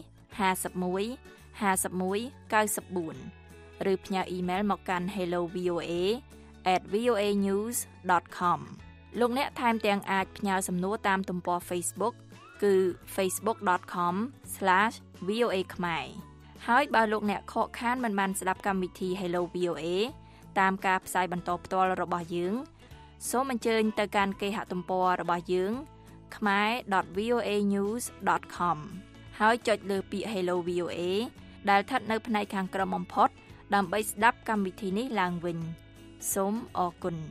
51 51 94ឬផ្ញើអ៊ីមែលមកកាន់ hellovoa@voanews.com លោកអ្នកថែមទាំងអាចផ្ញើសំណួរតាមទំព័រ Facebook គឺ facebook.com/voa ខ្មែរហើយបើលោកអ្នកខកខានមិនបានស្ដាប់កម្មវិធី Hello VOA តាមការផ្សាយបន្តផ្ទាល់របស់យើងសូមអញ្ជើញទៅកាន់គេហទំព័ររបស់យើង khmer.voanews.com ហើយចុចលើពាក្យ Hello VOA ដែលស្ថិតនៅផ្នែកខាងក្រោមបំផុតដើម្បីស្ដាប់កម្មវិធីនេះឡើងវិញសូមអរគុណ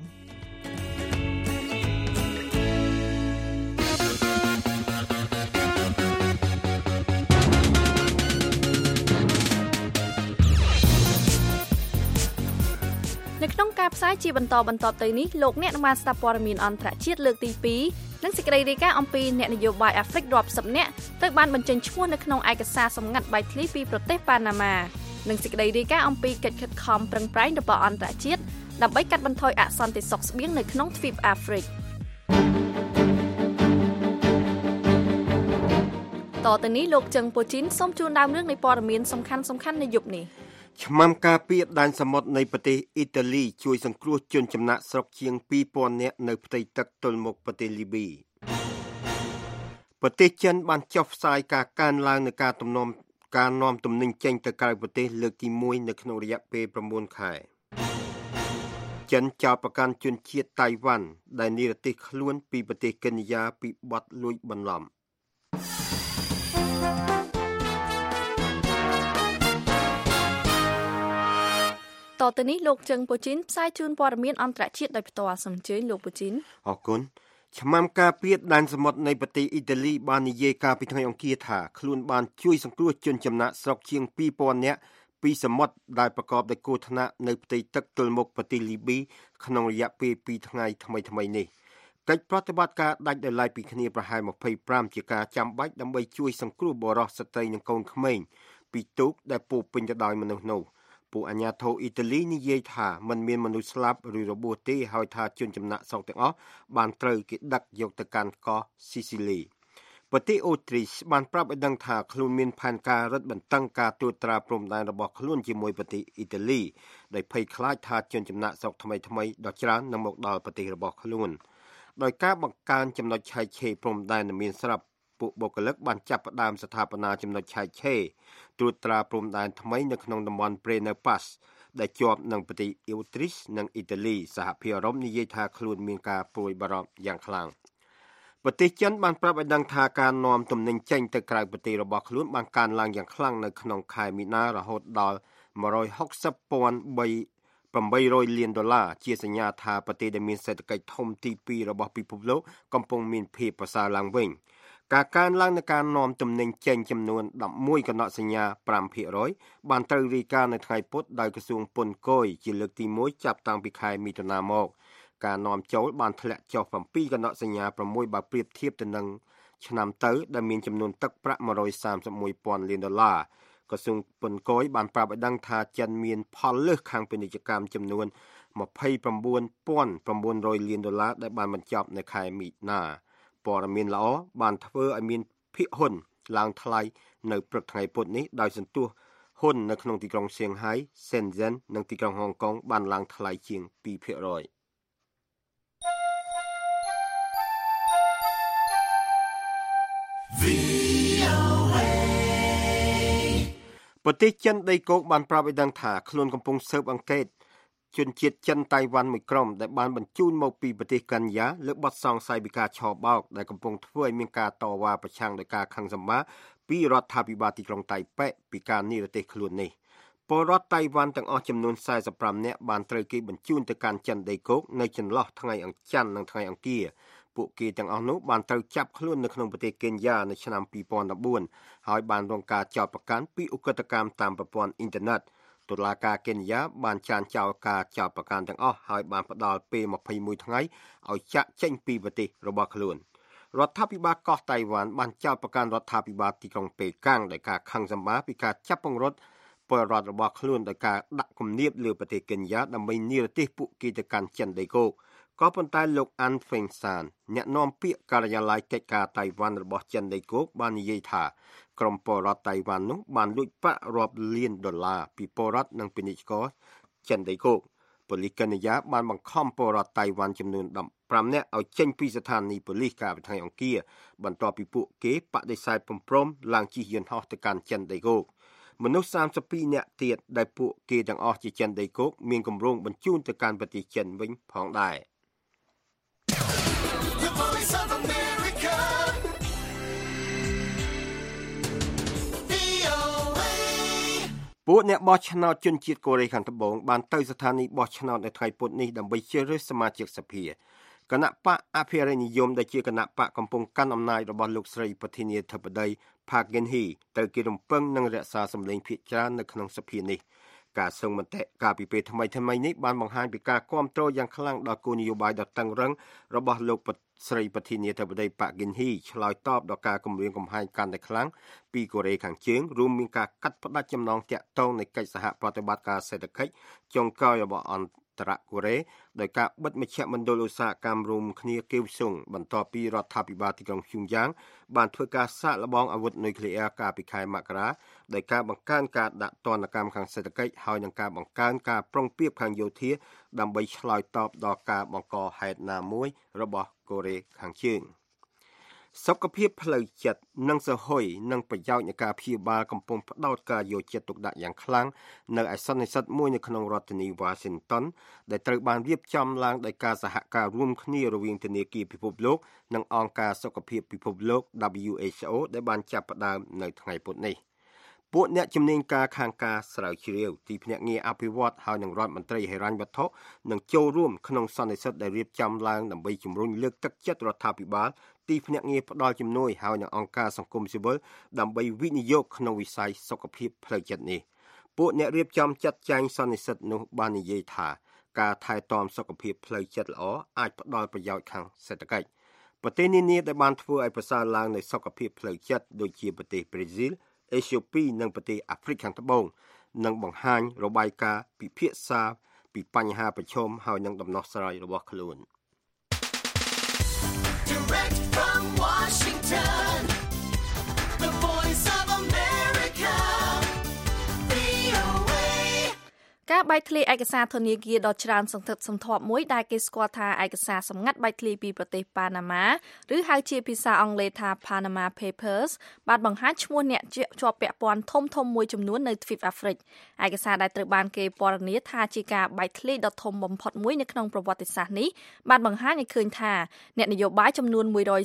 នៅក្នុងការផ្សាយជាបន្តទៅនេះលោកអ្នកនឹងបានស្ដាប់ព័ត៌មានអន្តរជាតិលើកទី2និងសេចក្តីរាយការណ៍អំពីអ្នកនយោបាយអាហ្វ្រិករាប់សិបនាក់ត្រូវបានបញ្ចេញឈ្មោះនៅក្នុងឯកសារសម្ងាត់បែកធ្លាយពីប្រទេសប៉ាណាម៉ានិងសេចក្តីរាយការណ៍អំពីកិច្ចខិតខំប្រឹងប្រែងរបស់អន្តរជាតិដើម្បីកាត់បន្ថយអសន្តិសុខស្បៀងនៅក្នុងទ្វីបអាហ្វ្រិកតទៅនេះលោកជឹងពូជីនសូមជូនដើមរឿងនៃព័ត៌មានសំខាន់នៅយប់នេះឆ្មាំការពារដែនសមុទ្រនៃប្រទេសអ៊ីតាលីជួយសង្គ្រោះជនចំណាក់ស្រុកជាង 2000 នាក់នៅផ្ទៃទឹកទល់មុខប្រទេសលីប៊ីប្រទេសចិនបានចុះផ្សាយការកើនឡើងនៃការនាំទំនិញចេញទៅក្រៅប្រទេសលើកទី1នៅក្នុងរយៈពេល9ខែចិនចោទប្រកាន់ជនជាតិតៃវ៉ាន់ដែលនិរទេសខ្លួនពីប្រទេសកេនយ៉ាពីបទលួចបន្លំតទៅនេះលោកជឹងពូជីនផ្សាយជូនព័ត៌មានអន្តរជាតិដោយផ្ទាល់សូមអញ្ជើញលោកពូជីនអរគុណឆ្មាំការពារដែនសមុទ្រនៃប្រទេសអ៊ីតាលីបាននិយាយកាលពីថ្ងៃអង្គារថាខ្លួនបានជួយសង្គ្រោះជនចំណាក់ស្រុកជាង 2000 នាក់ពីសមុទ្រដែលប្រកបដោយគ្រោះថ្នាក់នៅផ្ទៃទឹកទល់មុខប្រទេសលីប៊ីក្នុងរយៈពេល2ថ្ងៃថ្មីនេះកិច្ចប្រតិបត្តិការដាច់ដោយឡែកពីគ្នាប្រហែល25ជាការចាំបាច់ដើម្បីជួយសង្គ្រោះបុរសស្ត្រីនិងកូនក្មេងពីទូកដែលពោពេញទៅដោយមនុស្សនោះពួកអាជ្ញាធរអ៊ីតាលីនិយាយថាមិនមានមនុស្សស្លាប់ឬរបួសទេហើយថាជនចំណាក់ស្រុកទាំងអស់បានត្រូវគេដឹកយកទៅកាន់កោះស៊ីស៊ីលីប្រទេសអូទ្រីសបានប្រាប់ឲ្យដឹងថាខ្លួនមានផែនការរឹតបន្តឹងការត្រួតត្រាព្រំដែនរបស់ខ្លួនជាមួយប្រទេសអ៊ីតាលីដោយភ័យខ្លាចថាជនចំណាក់ស្រុកថ្មីដ៏ច្រើននឹងមកដល់ប្រទេសរបស់ខ្លួនដោយការបង្កើនចំណុចឆែកឆេរព្រំដែនដែលមានស្រាប់ពួកបុគ្គលិកបានចាប់ផ្ដើមស្ថាបនាចំណុចឆែកឆេរត្រួតត្រាព្រំដែនថ្មីនៅក្នុងតំបន់ Brenner Pass ដែលជាប់នឹងប្រទេសអូទ្រីសនិងអ៊ីតាលីសហភាពអឺរ៉ុបនិយាយថាខ្លួនមានការព្រួយបារម្ភយ៉ាងខ្លាំងប្រទេសចិនបានប្រាប់ឲ្យដឹងថាការនាំទំនិញចេញទៅក្រៅប្រទេសរបស់ខ្លួនបានកើនឡើងយ៉ាងខ្លាំងនៅក្នុងខែមីនារហូតដល់ $160.800 លានជាសញ្ញាថាប្រទេសដែលមានសេដ្ឋកិច្ចធំទី2របស់ពិភពលោកកំពុងមានភាពប្រសើរឡើងវិញការកើនឡើងនៃការនាំទំនិញចេញចំនួន11កណ្ដកសញ្ញា 5% បានត្រូវរាយការណ៍នៅថ្ងៃពុធដោយក្រសួងពន្ធគយជាលើកទី1ចាប់តាំងពីខែមិថុនាមកការនាំចូលបានធ្លាក់ចុះ7កណ្ដកសញ្ញា 6 បើប្រៀបធៀបទៅនឹងឆ្នាំទៅដែលមានចំនួនទឹកប្រាក់ $131,000 លានក្រសួងពន្ធគយបានប្រាប់ឲ្យដឹងថាចិនមានផលលើសខាងពាណិជ្ជកម្មចំនួន $29,900 លានដែលបានបញ្ចប់នៅខែមិថុនាព័ត៌មានល្អបានធ្វើឲ្យមានភាគហ៊ុនឡើងថ្លៃនៅព្រឹកថ្ងៃពុធនេះដោយសន្ទុះហ៊ុននៅក្នុងទីក្រុងសៀងហៃ Shenzhen និងទីក្រុងហុងកុងបានឡើងថ្លៃជាង 2%ប្រទេសចិនដីគោកបានប្រាប់ឲ្យដឹងថាខ្លួនកំពុងស៊ើបអង្កេតជនជាតិចិនតៃវ៉ាន់មួយក្រុមដែលបានបញ្ជូនមកពីប្រទេសកេនយ៉ាលើបទសង្ស័យពីការឆបោកដែលកំពុងធ្វើឲ្យមានការតវ៉ាប្រឆាំងដោយការខឹងសម្បារពីរដ្ឋាភិបាលទីក្រុងតៃប៉េពីការនិរទេសខ្លួននេះពលរដ្ឋតៃវ៉ាន់ទាំងអស់ចំនួន45នាក់បានត្រូវគេបញ្ជូនទៅកាន់ចិនដីគោកនៅចន្លោះថ្ងៃអង្គារនិងថ្ងៃអង្គារពួកគេទាំងអស់នោះបានត្រូវចាប់ខ្លួននៅក្នុងប្រទេសកេនយ៉ានៅឆ្នាំ2014ហើយបានរងការចោទប្រកាន់ពីឧក្រិដ្ឋកម្មតាមប្រព័ន្ធអ៊ីនធឺណិតតុលាការកេនយ៉ាបានចាញ់ចោលការចោទប្រកាន់ទាំងអស់ហើយបានផ្ដល់ពេល21ថ្ងៃឲ្យចាក់ចេញពីប្រទេសរបស់ខ្លួនរដ្ឋាភិបាលកោះតៃវ៉ាន់បានចោទប្រកាន់រដ្ឋាភិបាលទីក្រុងប៉េកាំងដោយការខឹងសម្បារពីការចាប់ពង្រត់ពលរដ្ឋរបស់ខ្លួនដោយការដាក់គំនាបលើប្រទេសកេនយ៉ាដើម្បីនិរទេសពួកគេទៅកាន់ចិនដីគោកក៏ប៉ុន្តែលោកអានហ្វេងសានអ្នកនាំពាក្យការិយាល័យកិច្ចការតៃវ៉ាន់របស់ចិនដីគោកបាននិយាយថាក្រុមពលរដ្ឋតៃវ៉ាន់នោះបានលួចប្រាក់រាប់លានដុល្លារពីពលរដ្ឋនិងពាណិជ្ជករចិនដីគោកប៉ូលីសកេនយ៉ាបានបង្ខំពលរដ្ឋតៃវ៉ាន់ចំនួន15នាក់ឲ្យចេញពីស្ថានីយ៍ប៉ូលីសកាលពីថ្ងៃអង្គារបន្ទាប់ពីពួកគេបដិសេធព្រមឡើងជិះយន្តហោះទៅកាន់ចិនដីគោកមនុស្ស32នាក់ទៀតដែលពួកគេទាំងអស់ជាចិនដីគោកមានគម្រោងបញ្ជូនទៅកាន់ប្រទេសចិនវិញផងដែរពួកអ្នកបោះឆ្នោតជនជាតិកូរ៉េខាងត្បូងបានទៅស្ថានីយ៍បោះឆ្នោតនៅថ្ងៃពុធនេះដើម្បីជ្រើសរើសសមាជិកសភាគណៈបកអភិរក្សនិយមដែលជាគណៈបកកំពុងកាន់អំណាចរបស់លោកស្រីប្រធានាធិបតី Park Geun-hye ត្រូវគេរំពឹងនឹងរក្សាសម្លេងភាគច្រើននៅក្នុងសភានេះការសុំមតិកាលពីពេលថ្មីនេះបានបង្ហាញពីការគាំទ្រយ៉ាងខ្លាំងដល់គោលនយោបាយដ៏តឹងរ៉ឹងរបស់លោកស្រីប្រធានាធិបតី Park Geun-hye ឆ្លើយតបដល់ការគំរាមកំហែងកាន់តែខ្លាំងពីកូរ៉េខាងជើងរួមមានការកាត់ផ្តាច់ចំណងទាក់ទងនៃកិច្ចសហប្រតិបត្តិការសេដ្ឋកិច្ចចុងក្រោយរបស់អន្តរកូរ៉េដោយការបិទមជ្ឈមណ្ឌលឧស្សាហកម្មរួមគ្នាគៀវស៊ុងបន្ទាប់ពីរដ្ឋាភិបាលទីក្រុងព្យុងយ៉ាងបានធ្វើការសាកល្បងអាវុធនុយក្លេអ៊ែរកាលពីខែមករាដោយការបង្កើនការដាក់ទណ្ឌកម្មខាងសេដ្ឋកិច្ចហើយនឹងការបង្កើនការប្រុងប្រៀបខាងយោធាដើម្បីឆ្លើយតបដល់ការបង្កហេតុណាមួយរបស់កូរ៉េខាងជើងសុខភាពផ្លូវចិត្តនិងសហគមន៍និងប្រយោជន៍នៃការព្យាបាលកំពុងផ្ដោតការយកចិត្តទុកដាក់យ៉ាងខ្លាំងនៅឯសន្និសីទមួយនៅក្នុងរដ្ឋធានី Washington ដែលត្រូវបានរៀបចំឡើងដោយការសហការរួមគ្នារវាងធនាគារពិភពលោកនិងអង្គការសុខភាពពិភពលោក WHO ដែលបានចាប់ផ្ដើមនៅថ្ងៃពុធនេះពួកអ្នកជំនាញការខាងការស្រាវជ្រាវទីភ្នាក់ងារអភិវឌ្ឍហើយនឹងរដ្ឋមន្ត្រីហិរញ្ញវត្ថុនឹងចូលរួមក្នុងសន្និសីទដែលរៀបចំឡើងដើម្បីជំរុញលើកទឹកចិត្តរដ្ឋាភិបាលទីភ្នាក់ងារផ្ដល់ជំនួយហើយនឹងអង្គការសង្គមស៊ីវិលដើម្បីវិនិយោគក្នុងវិស័យសុខភាពផ្លូវចិត្តនេះពួកអ្នករៀបចំចាត់ចែងសន្និសីទនោះបាននិយាយថាការថែទាំសុខភាពផ្លូវចិត្តល្អអាចផ្ដល់ប្រយោជន៍ខាងសេដ្ឋកិច្ចប្រទេសនានាដែលបានធ្វើឲ្យប្រសើរឡើងនៃសុខភាពផ្លូវចិត្តដូចជាប្រទេសប្រេស៊ីលអេត្យូពីនិងប្រទេសអាហ្វ្រិកខាងត្បូងនឹងបង្ហាញរបាយការណ៍ពិភាក្សាពីបញ្ហាប្រឈមហើយនឹងដំណោះស្រាយរបស់ខ្លួន Direct from Washington, the voice of America, VOA. ការបែកធ្លាយឯកសារធនាគារដ៏ច្រើនសន្ធឹកសន្ធាប់មួយដែលគេស្គាល់ថាឯកសារសម្ងាត់បែកធ្លាយពីប្រទេសប៉ាណាម៉ាឬហៅជាភាសាអង់គ្លេសថា Panama Papers បានបង្ហាញឈ្មោះអ្នកជាប់ពាក់ព័ន្ធធំមួយចំនួននៅទ្វីបអាហ្វ្រិកឯកសារដែលត្រូវបានគេពណ៌នាថាជាការបែកធ្លាយដ៏ធំបំផុតមួយនៅក្នុងប្រវត្តិសាស្ត្រនេះបានបង្ហាញឲ្យឃើញថាអ្នកនយោបាយចំនួន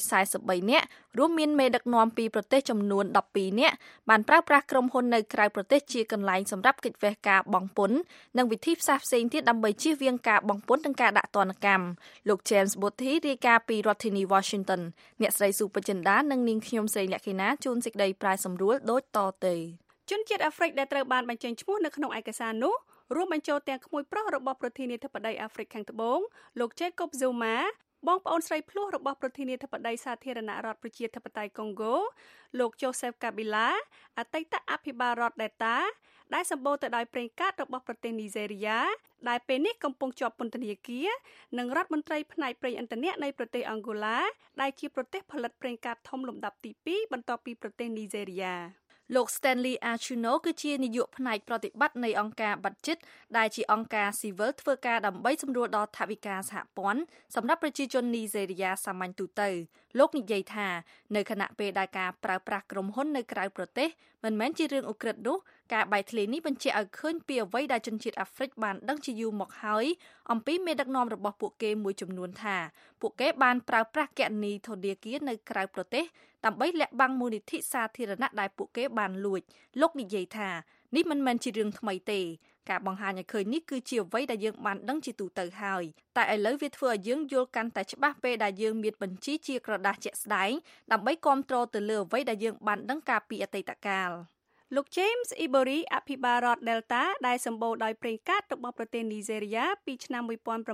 143នាក់រួមមានមេដឹកនាំពីប្រទេសចំនួន12នាក់បានប្រើប្រាស់ក្រុមហ៊ុននៅក្រៅប្រទេសជាកន្លែងសម្រាប់កិច្ចវេះការបង់ពន្ធនិងវិធីផ្សេងទៀតដើម្បីជៀសវាងការបង់ពន្ធនិងការដាក់ទណ្ឌកម្មលោក James Bothy រាយការណ៍ពីរដ្ឋធានី Washington អ្នកស្រីសុបចិន្តានិងនាងខ្ញុំស្រីលក្ខិណាជួនសេចក្តីប្រាយសម្រួលដូចតទៅជនជាតិអាហ្វ្រិកដែលត្រូវបានបញ្ចេញឈ្មោះនៅក្នុងឯកសារនោះរួមបញ្ចូលទាំងក្មួយប្រុសរបស់ប្រធានាធិបតីអាហ្វ្រិកខាងត្បូងលោក Jacob Zuma បងប្អូនស្រីភ្លោះរបស់ប្រធានាធិបតីសាធារណរដ្ឋប្រជាធិបតេយ្យកុងហ្គោលោក Joseph Kabila អតីតអភិបាលរដ្ឋ Delta ដែលសម្បូរទៅដោយប្រេងកាតរបស់ប្រទេសនីហ្សេរីយ៉ាដែលពេលនេះកំពុងជាប់ពន្ធនាគារនិងរដ្ឋមន្ត្រីផ្នែកប្រេងឥន្ធនៈនៃប្រទេសអង់ហ្គូឡាដែលជាប្រទេសផលិតប្រេងកាតធំលំដាប់ទី2បន្ទាប់ពីប្រទេសនីហ្សេរីយ៉ាលោក Stanley Achuno គឺជានាយកផ្នែកប្រតិបត្តិនៃអង្គការ Budget ដែលជាអង្គការស៊ីវិលធ្វើការដើម្បីសម្រួលដល់ថវិកាសហព័ន្ធសម្រាប់ប្រជាជននីហ្សេរីយ៉ាសាមញ្ញទូទៅលោកនិយាយថានៅខណៈពេលដែលការប្រើប្រាស់ក្រុមហ៊ុននៅក្រៅប្រទេសមិនមែនជារឿងឧក្រិដ្ឋនោះការបែកធ្លាយនេះបញ្ជាក់ឲ្យឃើញពីអ្វីដែលជនជាតិអាហ្វ្រិកបានដឹងជាយូរមកហើយអំពីមេដឹកនាំរបស់ពួកគេមួយចំនួនថាពួកគេបានប្រើប្រាស់គណនីធនាគារនៅក្រៅប្រទេសដើម្បីលាក់បាំងមូលនិធិសាធារណៈដែលពួកគេបានលួចលោកនិយាយថានេះមិនមែនជារឿងថ្មីទេការបង្ហាញឲ្យឃើញនេះគឺជាអ្វីដែលយើងបានដឹងជាទូទៅហើយតែឥឡូវវាធ្វើឲ្យយើងយល់កាន់តែច្បាស់ពេលដែលយើងមានបញ្ជីជាក្រដាសជាក់ស្ដែងដើម្បីគាំទ្រទៅលើអ្វីដែលយើងបានដឹងកាលពីអតីតកាលលោក James Ibori អភិបាលរដ្ឋ Delta ដែលសម្បូរដោយប្រេងកាតរបស់ប្រទេសនីហ្សេរីយ៉ាពីឆ្នាំ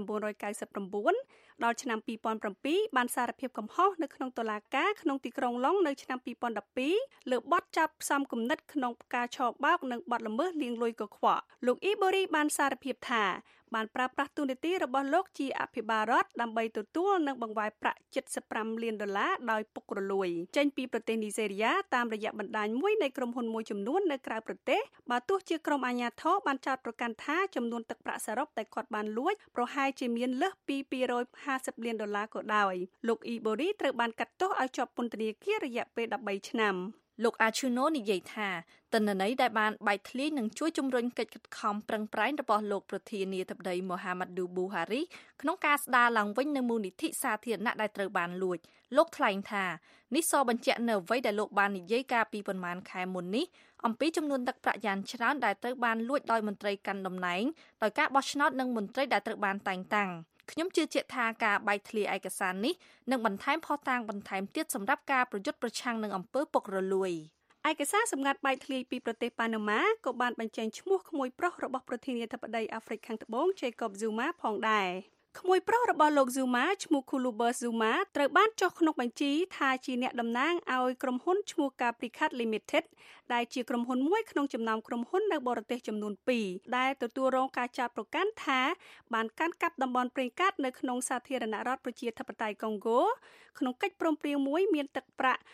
1999ដល់ឆ្នាំ2007បានសារភាពកំហុសនៅក្នុងតុលាការក្នុងទីក្រុងឡុងនៅឆ្នាំ2012លើបទចាប់ផ្សំគំនិតក្នុងការឆបោកនិងបទល្មើសលាងលុយកខ្វក់លោក Ibori បានសារភាពថាបានប្រើប្រាស់ទូនាទីរបស់លោកជាអភិបាលរដ្ឋដើម្បីទទួលនិងបង្វែរប្រាក់$75 លានដោយពុករលួយចេញពីប្រទេសនីហ្សេរីយ៉ាតាមរយៈបណ្ដាញមួយនៃក្រុមហ៊ុនមួយចំនួននៅក្រៅប្រទេសបើទោះជាក្រុមអាជ្ញាធរបានចោទប្រកាន់ថាចំនួនទឹកប្រាក់សរុបដែលគាត់បានលួចប្រហែលជាមានលើសពី$250 លានក៏ដោយលោក Ibori ត្រូវបានកាត់ទោសឲ្យជាប់ពន្ធនាគាររយៈពេល13ឆ្នាំលោកអាឈូណូនិយាយថាទិន្នន័យដែលបានបែកធ្លាយនឹងជួយជំរុញកិច្ចខិតខំប្រឹងប្រែងរបស់លោកប្រធានាធិបតីម៉ូហាម៉ាត់ឌូប៊ូហារីក្នុងការស្ដារឡើងវិញនូវមូលនិធិសាធារណៈដែលត្រូវបានលួចលោកថ្លែងថានេះសបញ្ជាក់នៅអ្វីដែលលោកបាននិយាយកាលពីប្រមាណខែមុននេះអំពីចំនួនទឹកប្រាក់យ៉ាងច្រើនដែលត្រូវបានលួចដោយមន្ត្រីកាន់តំណែងដោយការបោះឆ្នោតនិងមន្ត្រីដែលត្រូវបានតែងតាំងខ្ញុំជឿជាក់ថាការបែកធ្លាយឯកសារនេះនឹងបន្ថែមភស្តុតាងបន្ថែមទៀតសម្រាប់ការប្រយុទ្ធប្រឆាំងនឹងអំពើពុករលួយឯកសារសម្ងាត់បែកធ្លាយពីប្រទេសប៉ាណាម៉ាក៏បានបញ្ចេញឈ្មោះក្មួយប្រុសរបស់ប្រធានាធិបតីអាហ្វ្រិកខាងត្បូង Jacob Zuma ផងដែរក្មួយប្រុសរបស់លោក Zuma ឈ្មោះ Kuluber Zuma ត្រូវបានចុះក្នុងបញ្ជីថាជាអ្នកតំណាងឲ្យក្រុមហ៊ុនឈ្មោះ Capricat Limited ដែលជាក្រុមហ៊ុនមួយក្នុងចំណោមក្រុមហ៊ុននៅបរទេសចំនួន2ដែលទទួលរងការចោទប្រកាន់ថាបានកាន់កាប់តំបន់ប្រេងកាតនៅក្នុងសាធារណរដ្ឋប្រជាធិបតេយ្យកុងហ្គោក្នុងកិច្ចព្រមព្រៀងមួយមានទឹកប្រាក់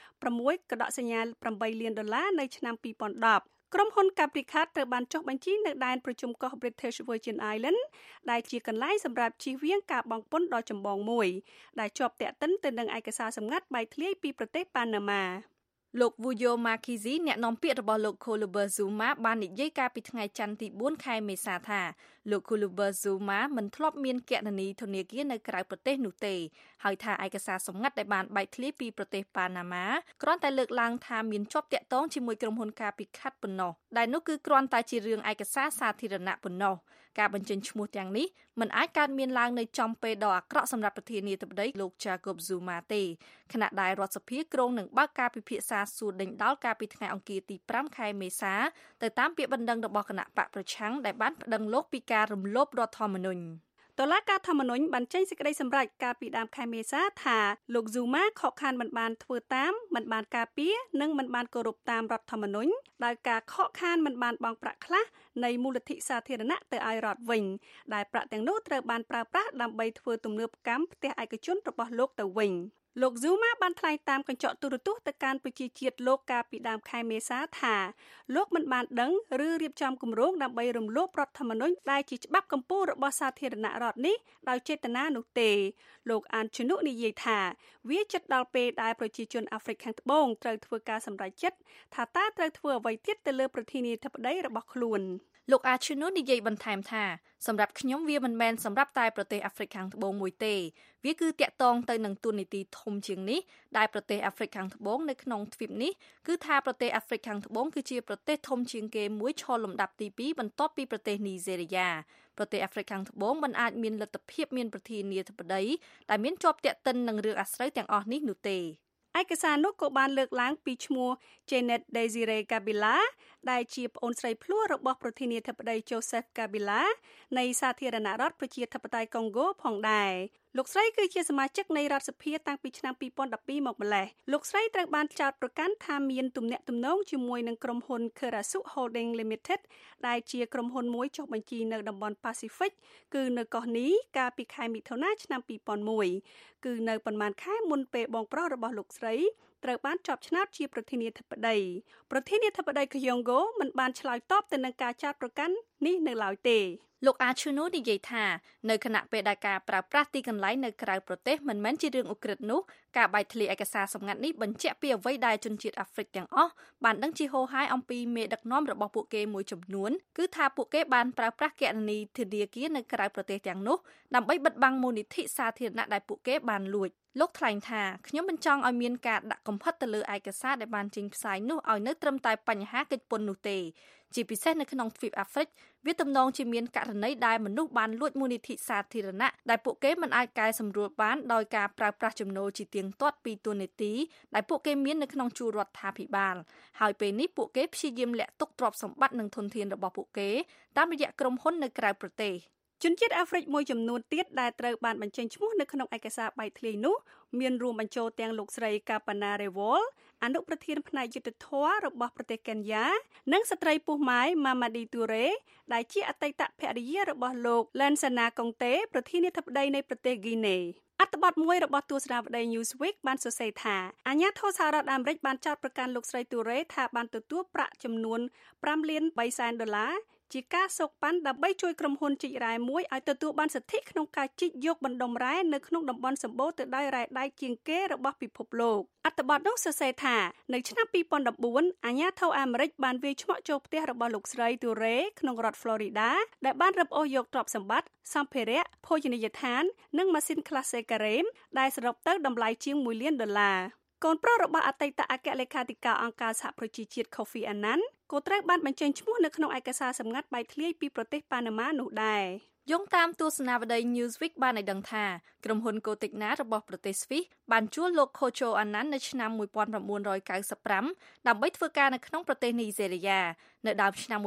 $6.8 លាននៅឆ្នាំ2010ក្រុមហ៊ុន Capricat ត្រូវបានចុះបញ្ជីនៅដែនប្រជុំកោះ British Virgin Island ដែលជាកន្លែងសម្រាប់ជៀសវាងការបង់ពន្ធដ៏ចម្បងមួយដែលជាប់ទាក់ទិនទៅនឹងឯកសារសម្ងាត់បែកធ្លាយពីប្រទេសប៉ាណាម៉ាលោក Vuyo Makizi អ្នកនាំពាក្យរបស់លោក Kuluber Zuma បាននិយាយកាលពីថ្ងៃច័ន្ទទី4ខែមេសាថាលោក Kuluber Zuma មិនធ្លាប់មានគណនីធនាគារនៅក្រៅប្រទេសនោះទេហើយថាឯកសារសម្ងាត់ដែលបានបែកធ្លាយពីប្រទេសប៉ាណាម៉ាគ្រាន់តែលើកឡើងថាមានជាប់ទាក់ទងជាមួយក្រុមហ៊ុន Capricat ប៉ុណ្ណោះដែលនោះគឺគ្រាន់តែជារឿងឯកសារសាធារណៈប៉ុណ្ណោះការបញ្ចេញឈ្មោះទាំងនេះមិនអាចកើតមានឡើងនៅចំពេលដ៏អាក្រក់សម្រាប់ប្រធានាធិបតីលោក Jacob Zuma ទេខណៈដែលរដ្ឋសភាគ្រោងនឹងបើកការពិភាក្សាសួរដេញដោលកាលពីថ្ងៃអង្គារទី5ខែមេសាទៅតាមពាក្យបណ្ដឹងរបស់គណៈបកប្រឆាំងដែលបានប្តឹងលោកពីការរំលោភរដ្ឋធម្មនុញ្ញតុលាការធម្មនុញ្ញបានចេញសេចក្តីសម្រេចកាលពីដើមខែមេសាថាលោក Zuma ខកខានមិនបានធ្វើតាមមិនបានការពារនិងមិនបានគោរពតាមរដ្ឋធម្មនុញ្ញដោយការខកខានមិនបានបង់ប្រាក់ខ្លះនៃមូលនិធិសាធារណៈទៅឲ្យរដ្ឋវិញដែលប្រាក់ទាំងនោះត្រូវបានប្រើប្រាស់ដើម្បីធ្វើទំនើបកម្មផ្ទះឯកជនរបស់លោកទៅវិញលោក Zuma បានថ្លែងតាមកញ្ចក់ទូរទស្សន៍ទៅកាន់ប្រជាជាតិលោកកាលពីដើមខែមេសាថាលោកមិនបានដឹងឬរៀបចំគម្រោងដើម្បីរំលោភរដ្ឋធម្មនុញ្ញដែលជាច្បាប់កម្ពុជារបស់សាធារណរដ្ឋនេះដោយចេតនានោះទេលោកអានឈនុនិយាយថាវាជិតដល់ពេលដែលប្រជាជនអាហ្វ្រិកខាងត្បូងត្រូវធ្វើការសម្រេចចិត្តថាតើត្រូវធ្វើអ្វីទៀតទៅលើប្រធានាធិបតីរបស់ខ្លួនលោកអាឈូណូនិយាយបន្ថែមថាសម្រាប់ខ្ញុំវាមិនមែនសម្រាប់តែប្រទេសអាហ្វ្រិកខាងត្បូងមួយទេវាគឺតាក់ទងទៅនឹងទូនីតិធំជាងនេះដែលប្រទេសអាហ្វ្រិកខាងត្បូងនៅក្នុងទ្វីបនេះគឺថាប្រទេសអាហ្វ្រិកខាងត្បូងគឺជាប្រទេសធំជាងគេមួយឈរលំដាប់ទី2បន្ទាប់ពីប្រទេសនីហ្សេរីយ៉ាប្រទេសអាហ្វ្រិកខាងត្បូងមិនអាចមានលទ្ធភាពមានប្រធានាធិបតីដែលមានជាប់ទាក់ទិននឹងរឿងអាស្រូវទាំងអស់នេះនោះទេឯកសារនោះក៏បានលើកឡើងពីឈ្មោះ Janet Desiree Kabila ដែលជាប្អូនស្រីភ្លោះរបស់ប្រធានាធិបតី Joseph Kabila នៃសាធារណរដ្ឋប្រជាធិបតេយ្យកុងហ្គោផងដែរលោកស្រីគឺជាសមាជិកនៃរដ្ឋសភាតាំងពីឆ្នាំ2012មកម្លេះលោកស្រីត្រូវបានចោទប្រកាន់ថាមានទំនាក់ទំនងជាមួយនឹងក្រុមហ៊ុន Kerasu Holding Limited ដែលជាក្រុមហ៊ុនមួយចុះបញ្ជីនៅតំបន់ Pacific គឺនៅកោះនេះកាលពីខែមិថុនាឆ្នាំ2001គឺនៅប៉ុន្មានខែមុនពេលបងប្រុសរបស់លោកស្រីត្រូវបានជាប់ឆ្នោតជាប្រធានាធិបតីប្រធានាធិបតីខយ៉ុងហ្គោមិនបានឆ្លើយតបទៅនឹងការចោទប្រកាន់នេះនៅឡើយទេលោកអាឈូណូនិយាយថានៅគណៈពេលដែលការប្រើប្រាស់ទីកន្លែងនៅក្រៅប្រទេសមិនមែនជារឿងឧក្រិដ្ឋនោះការបែកធ្លាយឯកសារសម្ងាត់នេះបញ្ជាក់ពីអ្វីដែលជនជាតិអាហ្វ្រិកទាំងអស់បានដឹងជាហូរហែអំពីមេដឹកនាំរបស់ពួកគេមួយចំនួនគឺថាពួកគេបានប្រើប្រាស់គណនីធនាគារនៅក្រៅប្រទេសទាំងនោះដើម្បីបិទបាំងមូលនិធិសាធារណៈដែលពួកគេបានលួចលោកថ្លែងថាខ្ញុំមិនចង់ឲ្យមានការដាក់កំហិតទៅលើឯកសារដែលបានចេញផ្សាយនោះឲ្យនៅត្រឹមតែបញ្ហាកិច្ចពន្ធនោះទេជាពិសេសនៅក្នុងទ្វីបអាហ្វ្រិកវាទំនងជាមានករណីដែលមនុស្សបានលួចមូលនិធិសាធារណៈដែលពួកគេមិនអាចកែសម្រួលបានដោយការប្រើប្រាស់ចំណូលជាទៀងទាត់ពីទូនាទីដែលពួកគេមាននៅក្នុងជួររដ្ឋាភិបាលហើយពេលនេះពួកគេព្យាយាមលាក់ទុកទ្រព្យសម្បត្តិនិងធនធានរបស់ពួកគេតាមរយៈក្រុមហ៊ុននៅក្រៅប្រទេសជនជាតិអាហ្វ្រិកមួយចំនួនទៀតដែលត្រូវបានបញ្ចេញឈ្មោះនៅក្នុងឯកសារបែកធ្លាយនោះមានរួមបញ្ចូលទាំងលោកស្រី Kapana Rewol អនុប្រធានផ្នែកយុទ្ធភ័ណ្ឌរបស់ប្រទេសកេនយ៉ានិងស្ត្រីពោះម៉ាយ Mamadi Toure ដែលជាអតីតភរិយារបស់លោក Lansana Conté ប្រធានាធិបតីនៃប្រទេសហ្គីណេអត្ថបទមួយរបស់ទស្សនាវដ្តី Newsweek បានសរសេរថាអាជ្ញាធរសហរដ្ឋអាមេរិកបានចោទប្រកាន់លោកស្រី Toure ថាបានទទួលប្រាក់ចំនួន$5.3 លានជាការសោកប៉ាន់ដើម្បីជួយក្រុមហ៊ុនជីករ៉ែមួយឲ្យទទួលបានសិទ្ធិក្នុងការជីកយកបណ្ដុំរ៉ែនៅក្នុងតំបន់សម្បូរទៅដោយរ៉ែដែកជាងគេរបស់ពិភពលោកអត្ថបទនោះសរសេរថានៅឆ្នាំ2014អាជ្ញាធរអាមេរិកបានវាយឆ្មក់ចូលផ្ទះរបស់លោកស្រីទូរ៉េក្នុងរដ្ឋ Florida ដែលបានរឹបអូសយកទ្រព្យសម្បត្តិសម្ភារៈភោជនីយដ្ឋាននិងម៉ាស៊ីនក្លាសេការ៉េមដែលសរុបទៅតម្លៃជាង$1 លានកូនប្រុសរបស់អតីតអគ្គលេខាធិការអង្គការសហប្រជាជាតិ Kofi Annan ក៏ត្រូវបានបញ្ចេញឈ្មោះនៅក្នុងឯកសារសម្ងាត់បែកធ្លាយពីប្រទេសប៉ាណាម៉ានោះដែរយោងតាមទស្សនាវដ្តី Newsweek បានឲ្យដឹងថាក្រុមហ៊ុន Cotigna របស់ប្រទេសស្វីសបានជួលលោក Kojo Annan នៅឆ្នាំ1995ដើម្បីធ្វើការនៅក្នុងប្រទេសនីហ្សេរីយ៉ានៅដើមឆ្នាំ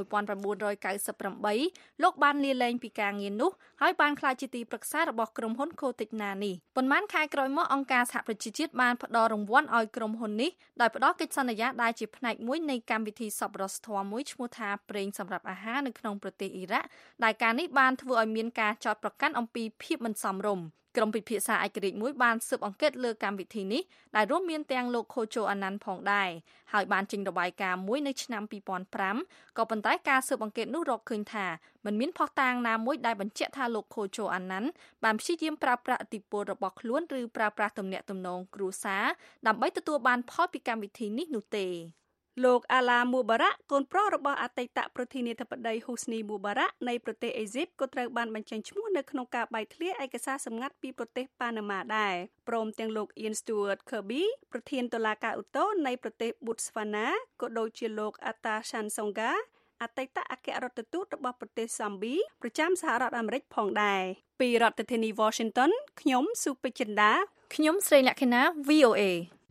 1998លោកបានលាលែងពីការងារនោះហើយបានក្លាយជាទីប្រឹក្សារបស់ក្រុមហ៊ុន Cotigna នេះប៉ុន្មានខែក្រោយមកអង្គការសហប្រជាជាតិបានផ្តល់រង្វាន់ឲ្យក្រុមហ៊ុននេះដោយផ្តល់កិច្ចសន្យាដែលជាផ្នែកមួយនៃកម្មវិធីសប្បុរសធម៌មួយឈ្មោះថាប្រេងសម្រាប់អាហារនៅក្នុងប្រទេសអ៊ីរ៉ាក់ដែលការនេះបានធ្វើឲ្យមានការចោទប្រកាន់អំពីភាពមិនសមរម្យក្រុមពិភាក្សាឯករាជ្យមួយបានស៊ើបអង្កេតលើកម្មវិធីនេះដែលរួមមានទាំងលោក Kojo Annan ផងដែរហើយបានចេញរបាយការណ៍មួយនៅឆ្នាំ2005ក៏ប៉ុន្តែការស៊ើបអង្កេតនោះរកឃើញថាមិនមានភស្តុតាងណាមួយដែលបញ្ជាក់ថាលោក Kojo Annan បានព្យាយាមប្រើប្រាស់ឥទ្ធិពលរបស់ខ្លួនឬប្រើប្រាស់ទំនាក់ទំនងគ្រួសារដើម្បីទទួលបានផលពីកម្មវិធីនេះនោះទេលោកអាឡាមូបារ៉ាក់កូនប្រុសរបស់អតីតប្រធានាធិបតីហ៊ូស្នីមូបារ៉ាក់នៃប្រទេសអេស៊ីបក៏ត្រូវបានបញ្ចេញឈ្មោះនៅក្នុងការបែកធ្លាយឯកសារសម្ងាត់ពីប្រទេសប៉ាណាម៉ាដែរព្រមទាំងលោក Ian Stewart Kirby ប្រធានតុលាការឧទ្ធរនៃប្រទេស Botswana ក៏ដូចជាលោក Atta Shansonga អតីតអគ្គរដ្ឋទូតរបស់ប្រទេសហ្សាំប៊ីប្រចាំសហរដ្ឋអាមេរិកផងដែរពីរដ្ឋធានី Washington ខ្ញុំសុពេជ្ជន្តាខ្ញុំស្រីលក្ខិណា VOA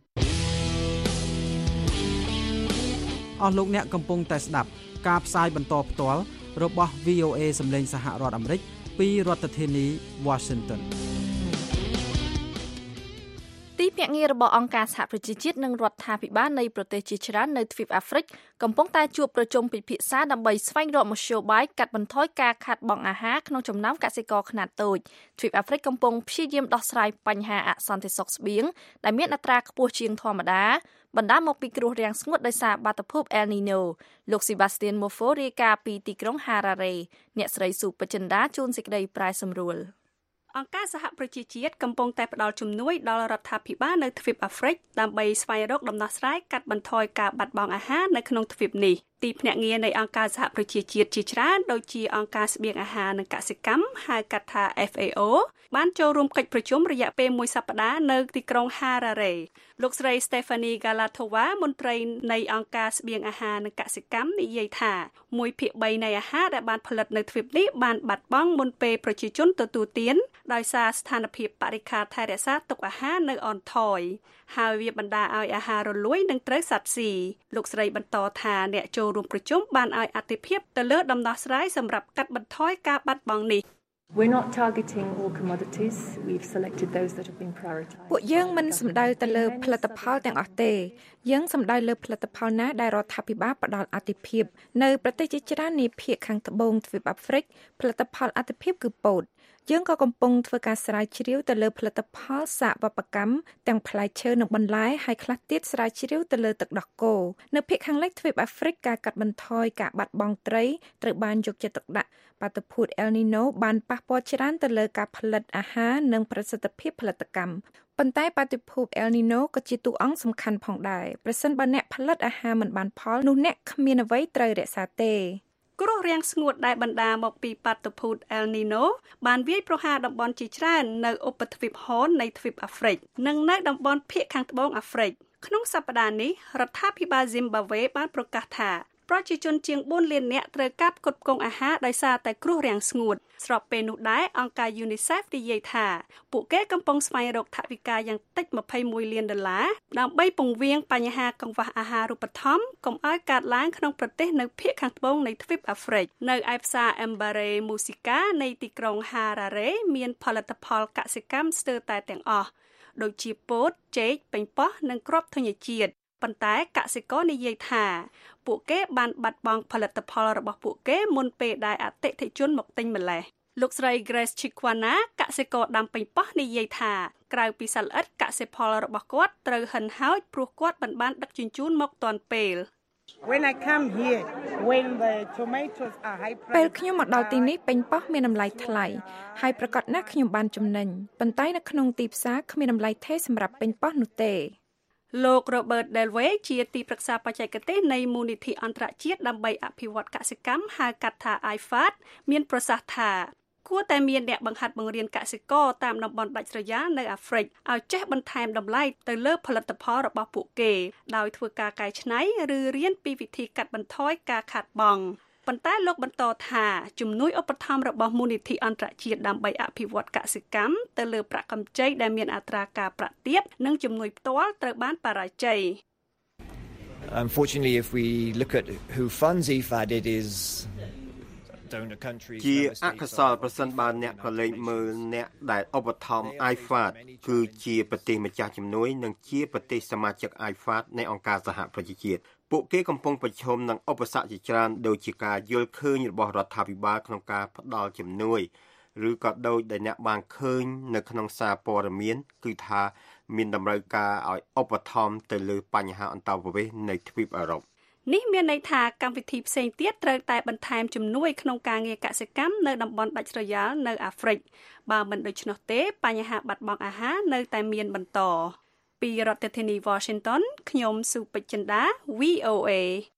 អស់លោកអ្នកកំពុងតែស្ដាប់ការផ្សាយបន្តផ្ទាល់របស់ VOA សម្លេងសហរដ្ឋអាមេរិកពីរដ្ឋធានី Washington ទីភ្នាក់ងាររបស់អង្គការសហប្រជាជាតិនិងរដ្ឋាភិបាលនៃប្រទេសជាច្រើននៅទ្វីបអាហ្វ្រិកកំពុងតែជួបប្រជុំពិភាក្សាដើម្បីស្វែងរកមធ្យោបាយកាត់បន្ថយការខាតបង់អាហារក្នុងចំណោមកសិករខ្នាតតូចទ្វីបអាហ្វ្រិកកំពុងព្យាយាមដោះស្រាយបញ្ហាអសន្តិសុខស្បៀងដែលមានអត្រាខ្ពស់ជាងធម្មតាបណ្ដាលមកពីគ្រោះរាំងស្ងួតដោយសារបាតុភូត El Nino លោក Sebastian Mofo រាយការណ៍ពីទីក្រុង Harare អ្នកស្រីសុបចិន្តាជួនសេចក្តីប្រែសម្រួលអង្គការសហប្រជាជាតិកំពុងតែផ្តល់ជំនួយដល់រដ្ឋាភិបាលនៅទ្វីបអាហ្វ្រិកដើម្បីស្វែងរកដំណោះស្រាយកាត់បន្ថយការបាត់បង់អាហារនៅក្នុងទ្វីបនេះទីភ្នាក់ងារនៃអង្គការសហប្រជាជាតិជាច្រើនដូចជាអង្គការស្បៀងអាហារនិងកសិកម្មហៅកាត់ថា FAO បានចូលរួមកិច្ចប្រជុំរយៈពេល1សប្តាហ៍នៅទីក្រុង Harare លោកស្រី Stephanie Galatova មន្ត្រីនៃអង្គការស្បៀងអាហារនិងកសិកម្មនិយាយថា1/3នៃអាហារដែលបានផលិតនៅទ្វីបនេះបានបាត់បង់មុនពេលប្រជាជនទទួលទានដោយសារស្ថានភាពបរិក្ខារថែរក្សាទុកអាហារនៅអន់ថយហើយវាបណ្ដាលឲ្យអាហាររលួយនិងត្រូវសត្វស៊ីលោកស្រីបន្តថាអ្នកចូលរួមប្រជុំបានឲ្យអាទិភាពទៅលើដំណោះស្រាយសម្រាប់កាត់បន្ថយការបាត់បង់នេះ We're not targeting all commodities. We've selected those that have been prioritized. ពួកយើងមិនសំដៅទៅលើផលិតផលទាំងអស់ទេយើងសំដៅលើផលិតផលណាដែលរដ្ឋាភិបាលផ្ដល់អាទិភាពនៅប្រទេសជាច្រើននៃភាគខាងត្បូងទ្វីបអាហ្វ្រិកផលិតផលអាទិភាពគឺពោតយើងក៏កំពុងធ្វើការស្រាវជ្រាវទៅលើផលិតផលសាកវប្បកម្មទាំងផ្លែឈើនិងបន្លែហើយខ្លះទៀតស្រាវជ្រាវទៅលើទឹកដោះគោនៅភាគខាងលិចទ្វីបអាហ្វ្រិកការកាត់បន្ថយការបាត់បង់ត្រីត្រូវបានយកចិត្តទុកដាក់បាតុភូត El Nino បានប៉ះពាល់ច្រើនទៅលើការផលិតអាហារនិងប្រសិទ្ធភាពផលិតកម្មប៉ុន្តែបាតុភូត El Nino ក៏ជាតួអង្គសំខាន់ផងដែរប្រសិនបើអ្នកផលិតអាហារមិនបានផលនោះអ្នកគ្មានអ្វីត្រូវរក្សាទេគ្រោះរាំងស្ងួតដែលបណ្ដាលមកពីបាតុភូត El Nino បានវាយប្រហារតំបន់ជាច្រើននៅឧបទ្វីបហននៃទ្វីបអាហ្វ្រិកនិងនៅតំបន់ភាគខាងត្បូងអាហ្វ្រិកក្នុងសប្តាហ៍នេះរដ្ឋាភិបាល Zimbabwe បានប្រកាសថាប្រជាជនជាង4លាននាក់ត្រូវការផ្គត់ផ្គង់អាហារដោយសារតែគ្រោះរាំងស្ងួតស្របពេលនោះដែរអង្គការ UNICEF និយាយថាពួកគេកំពុងស្វែងរកថវិកាយ៉ាងតិច$21 លានដើម្បីពង្រៀងបញ្ហាកង្វះអាហារូបត្ថម្ភកុំឲ្យកើតឡើងក្នុងប្រទេសនៅភាគខាងត្បូងនៃទ្វីបអាហ្វ្រិកនៅឯផ្សារ Mbare Musica នៃទីក្រុង Harare មានផលិតផលកសិកម្មស្ទើរតែទាំងអស់ដូចជាពោតចេកប៉េងប៉ោះនិងគ្រាប់ធញ្ញជាតិប៉ុន្តែកសិករនិយាយថាពួកគេបានបាត់បង់ផលិតផលរបស់ពួកគេមុនពេលដែលអតិថិជនមកទិញម្លេះលោកស្រី Grace Chikwana កសិករដាំប៉េងប៉ោះនិយាយថាក្រៅពីសត្វល្អិតកសិផលរបស់គាត់ត្រូវហិនហោចព្រោះគាត់មិនបានដឹកជញ្ជូនមកទាន់ពេល When I come here when the tomatoes are high price ពេលខ្ញុំមកដល់ទីនេះពេញប៉ោះមានតម្លៃថ្លៃហើយប្រកាសណាស់ខ្ញុំបានចំណេញប៉ុន្តែនៅក្នុងទីផ្សារគ្មានតម្លៃថេរសម្រាប់ពេញប៉ោះនោះទេលោក Robert Delway ជាទីប្រឹក្សាបច្ចេកទេសនៃមូលនិធិអន្តរជាតិដើម្បីអភិវឌ្ឍកសិកម្មហៅកាត់ថា IFAD មានប្រសាសន៍ថាគួរតែមានអ្នកបង្ហាត់បង្រៀនកសិករតាមតំបន់ដាច់ស្រយាលនៅអាហ្វ្រិកឲ្យចេះបន្ថែមតម្លៃទៅលើផលិតផលរបស់ពួកគេដោយធ្វើការកែច្នៃឬរៀនពីវិធីកាត់បន្ថយការខាតបង់ប៉ុន្តែលោកបន្តថាជំនួយឧបត្ថម្ភរបស់មូលនិធិអន្តរជាតិដើម្បីអភិវឌ្ឍកសិកម្មទៅលើប្រាក់កម្ចីដែលមានអត្រាការប្រាក់ទាបនិងជំនួយផ្ទាល់ត្រូវបានបរាជ័យ Unfortunately, if we look at who funds IFAD, it is ជាអកុសលប្រសិនបើអ្នកក៏លេខមើលអ្នកដែលឧបត្ថម្ភ IFAD គឺជាប្រទេសម្ចាស់ជំនួយនិងជាប្រទេសសមាជិក IFAD នៃអង្គការសហប្រជាជាតិពួកគេកំពុងប្រឈមនឹងឧបសគ្គជាច្រើនដូចជាការយល់ឃើញរបស់រដ្ឋាភិបាលក្នុងការផ្តល់ជំនួយឬក៏ដូចដែលអ្នកបានឃើញនៅក្នុងសារព័ត៌មានគឺថាមានតម្រូវការឲ្យឧបត្ថម្ភទៅលើបញ្ហាអន្តោប្រវេសន៍នៅទ្វីបអឺរ៉ុបនេះមានន័យថាកម្មវិធីផ្សេងទៀតត្រូវតែបន្ថែមជំនួយក្នុងការងារកសិកម្មនៅតំបន់ដាច់ស្រយាលនៅអាហ្វ្រិកបើមិនដូច្នោះទេបញ្ហាបាត់បង់អាហារនៅតែមានបន្តពីរដ្ឋធានី Washington ខ្ញុំសុពេជ្ជចិន្តា VOA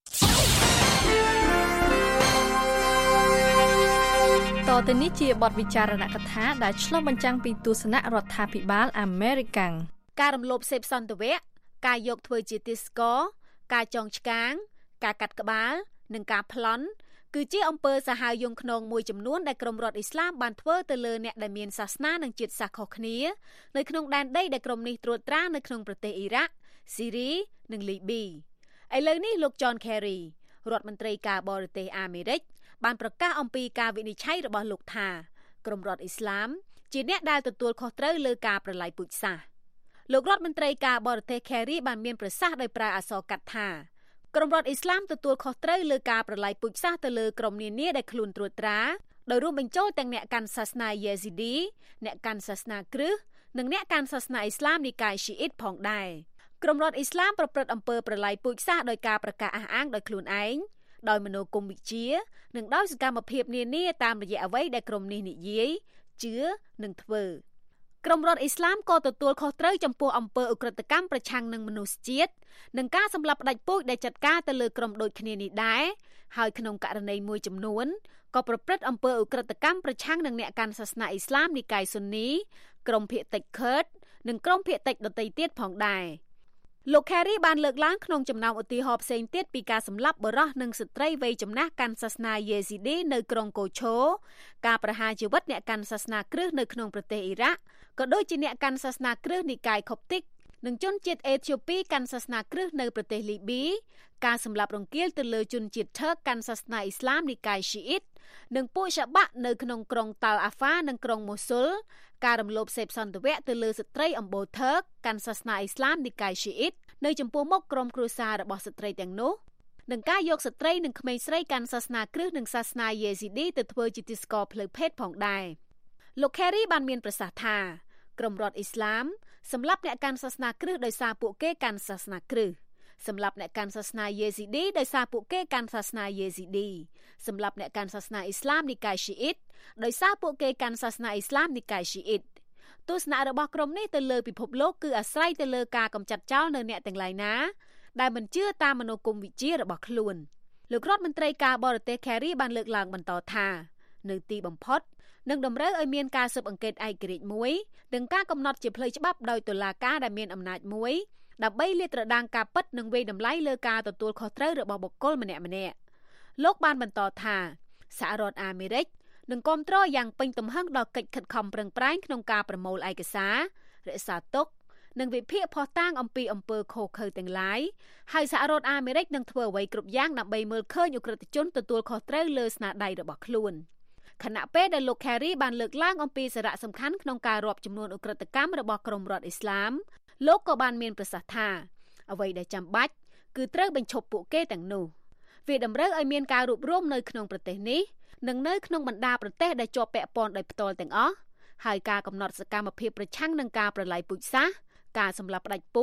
តទៅនេះជាបទវិចារណកថាដែលឆ្លុះបញ្ចាំងពីទស្សនៈរដ្ឋាភិបាលអាមេរិកការរំលោភសេពសន្តិវៈការយកធ្វើជាទាសករការចងឆ្កាងការកាត់ក្បាលនិងការប្លន់គឺជាអំពើសាហាវយង់ឃ្នងមួយចំនួនដែលក្រុមរដ្ឋអ៊ីស្លាមបានធ្វើទៅលើអ្នកដែលមានសាសនានិងជាតិសាសន៍ខុសគ្នានៅក្នុងដែនដីដែលក្រុមនេះត្រួតត្រានៅក្នុងប្រទេសអ៊ីរ៉ាក់ស៊ីរីនិងលីប៊ីឥឡូវនេះលោក John Kerry រដ្ឋមន្ត្រីការបរទេសអាមេរិកបានប្រកាសអំពីការវិនិច្ឆ័យរបស់លោកថាក្រុមរដ្ឋអ៊ីស្លាមជាអ្នកដែលទទួលខុសត្រូវលើការប្រឡាយពូជសាសន៍លោករដ្ឋមន្ត្រីការបរទេស Kerry បានមានប្រសាសន៍ដោយប្រើអក្សរកាត់ថាក្រុមរដ្ឋអ៊ីស្លាមទទួលខុសត្រូវលើការប្រឡាយពូជសាសន៍ទៅលើក្រុមនានាដែលខ្លួនត្រួតត្រាដោយរួមបញ្ចូលទាំងអ្នកកាន់សាសនាយេស៊ីឌីអ្នកកាន់សាសនាគ្រឹះនិងអ្នកកាន់សាសនាអ៊ីស្លាមនិកាយស៊ីអ៊ីតផងដែរក្រុមរដ្ឋអ៊ីស្លាមប្រព្រឹត្តអំពើប្រឡាយពូជសាសន៍ដោយការប្រកាសអះអាងដោយខ្លួនឯងដោយមនោគមវិជ្ជានិងដោយសកម្មភាពនានាតាមរយៈអ្វីដែលក្រុមនេះនិយាយជឿនិងធ្វើក្រុមរដ្ឋអ៊ីស្លាមក៏ទទួលខុសត្រូវចំពោះអំពើឧក្រិដ្ឋកម្មប្រឆាំងនឹងមនុស្សជាតិនិងការសម្លាប់ផ្ដាច់ពូជដែលចាត់ការទៅលើក្រុមដូចគ្នានេះដែរហើយក្នុងករណីមួយចំនួនក៏ប្រព្រឹត្តអំពើឧក្រិដ្ឋកម្មប្រឆាំងនឹងអ្នកកាន់សាសនាអ៊ីស្លាមនិកាយស៊ុននីក្រុមភាគតិចខឺតនិងក្រុមភាគតិចដទៃទៀតផងដែរលោក Kerry បានលើកឡើងក្នុងចំណោមឧទាហរណ៍ផ្សេងទៀតពីការសម្លាប់បុរសនិងស្ត្រីវ័យចំណាស់កាន់សាសនាយេស៊ីឌីនៅក្រុងកូឆូការប្រហារជីវិតអ្នកកាន់សាសនាគ្រឹះនៅក្នុងប្រទេសអ៊ីរ៉ាក់ក៏ដូចជាអ្នកកាន់សាសនាគ្រឹះនិកាយខុបតិកនិងជនជាតិអេធីអូពីកាន់សាសនាគ្រឹះនៅប្រទេសលីប៊ីការសម្លាប់រង្គាលទៅលើជនជាតិថឺកកាន់សាសនាអ៊ីស្លាមនិកាយស៊ីអ៊ីតនិងពួកឆាបាក់នៅក្នុងក្រុងតាល់អាហ្វានិងក្រុងម៉ូស៊ុលការរំលោភសេពសន្តិវៈទៅលើស្ត្រីអំបូរថឺកកាន់សាសនាអ៊ីស្លាមនិកាយស៊ីអ៊ីតនៅចំពោះមុខក្រុមគ្រួសាររបស់ស្ត្រីទាំងនោះនិងការយកស្ត្រីនិងក្មេងស្រីកាន់សាសនាគ្រឹះនិងសាសនាយេស៊ីឌីទៅធ្វើជាទាសករផ្លូវភេទផងដែរលោក Kerry បានមានប្រសាសន៍ថាក្រុមរដ្ឋអ៊ីស្លាមសម្លាប់អ្នកកាន់សាសនាគ្រឹះដោយសារពួកគេកាន់សាសនាគ្រឹះសម្លាប់អ្នកកាន់សាសនាយេស៊ីឌីដោយសារពួកគេកាន់សាសនាយេស៊ីឌីសម្លាប់អ្នកកាន់សាសនាអ៊ីស្លាមនិកាយស៊ីអ៊ីតដោយសារពួកគេកាន់សាសនាអ៊ីស្លាមនិកាយស៊ីអ៊ីតទស្សនៈរបស់ក្រុមនេះទៅលើពិភពលោកគឺអាស្រ័យទៅលើការកម្ចាត់ចោលនៅអ្នកទាំងឡាយណាដែលមិនជឿតាមមនោគមវិជ្ជារបស់ខ្លួនលោករដ្ឋមន្ត្រីការបរទេស Kerry បានលើកឡើងបន្តថានៅទីបំផុតនឹងតម្រូវឲ្យមានការស៊ើបអង្កេតឯករាជ្យមួយនិងការកំណត់ជាផ្លូវច្បាប់ដោយតុលាការដែលមានអំណាចមួយដើម្បីលាតត្រដាងការពិតនិងវាយតម្លៃលើការទទួលខុសត្រូវរបស់បុគ្គលម្នាក់ៗលោកបានបន្តថាសហរដ្ឋអាមេរិកនឹងគាំទ្រយ៉ាងពេញទំហឹងដល់កិច្ចខិតខំប្រឹងប្រែងក្នុងការប្រមូលឯកសាររក្សាទុកនិងវិភាគភស្តុតាងអំពីអំពើឃោរឃៅទាំងឡាយហើយសហរដ្ឋអាមេរិកនឹងធ្វើអ្វីគ្រប់យ៉ាងដើម្បីមើលឃើញអ ுக ្រិតជនទទួលខុសត្រូវលើស្នាដៃរបស់ខ្លួនខណៈពេលដែលលោក Kerry បានលើកឡើងអំពីសារៈសំខាន់ក្នុងការរាប់ចំនួនអ ுக ្រិតកម្មរបស់ក្រុមរដ្ឋអ៊ីស្លាមលោកក៏បានមានប្រសាសន៍ថាអ្វីដែលចាំបាច់គឺត្រូវបញ្ឈប់ពួកគេទាំងនោះវាតម្រូវឲ្យមានការរួបរวมនៅក្នុងប្រទេសនេះនិងនៅក្នុងបណ្ដាប្រទេសដែលជាប់ពាក់ព័ន្ធដោយផ្ទាល់ទាំងអស់ហើយការកំណត់សកម្មភាពប្រឆាំងនឹងការប្រឡាយពូជសាសន៍ការសម្លាប់ផ្ដាច់ពូជ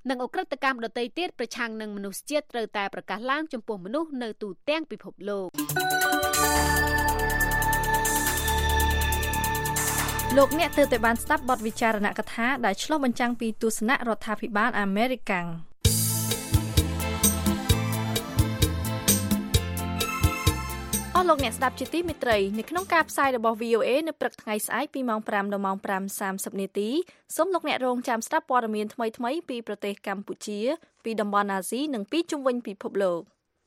និងអក្រិតកម្មដទៃទៀតប្រឆាំងនឹងមនុស្សជាតិត្រូវតែប្រកាសឡើងចំពោះមនុស្សនៅទូទាំងពិភពលោកលោកអ្នកទើបតែបានស្ដាប់បទវិចារណកថាដែលឆ្លុះបញ្ចាំងពីទស្សនៈរដ្ឋាភិបាលអាមេរិកអស់លោកអ្នកស្ដាប់ជាទីមេត្រីនៅក្នុងការផ្សាយរបស់ VOA នៅព្រឹកថ្ងៃស្អែកពីម៉ោង 5 ដល់ម៉ោង 5:30 នាទីសូមលោកអ្នករងចាំស្ដាប់ព័ត៌មានថ្មីៗពីប្រទេសកម្ពុជាពីតំបន់អាស៊ីនិងពីជុំវិញពិភពលោក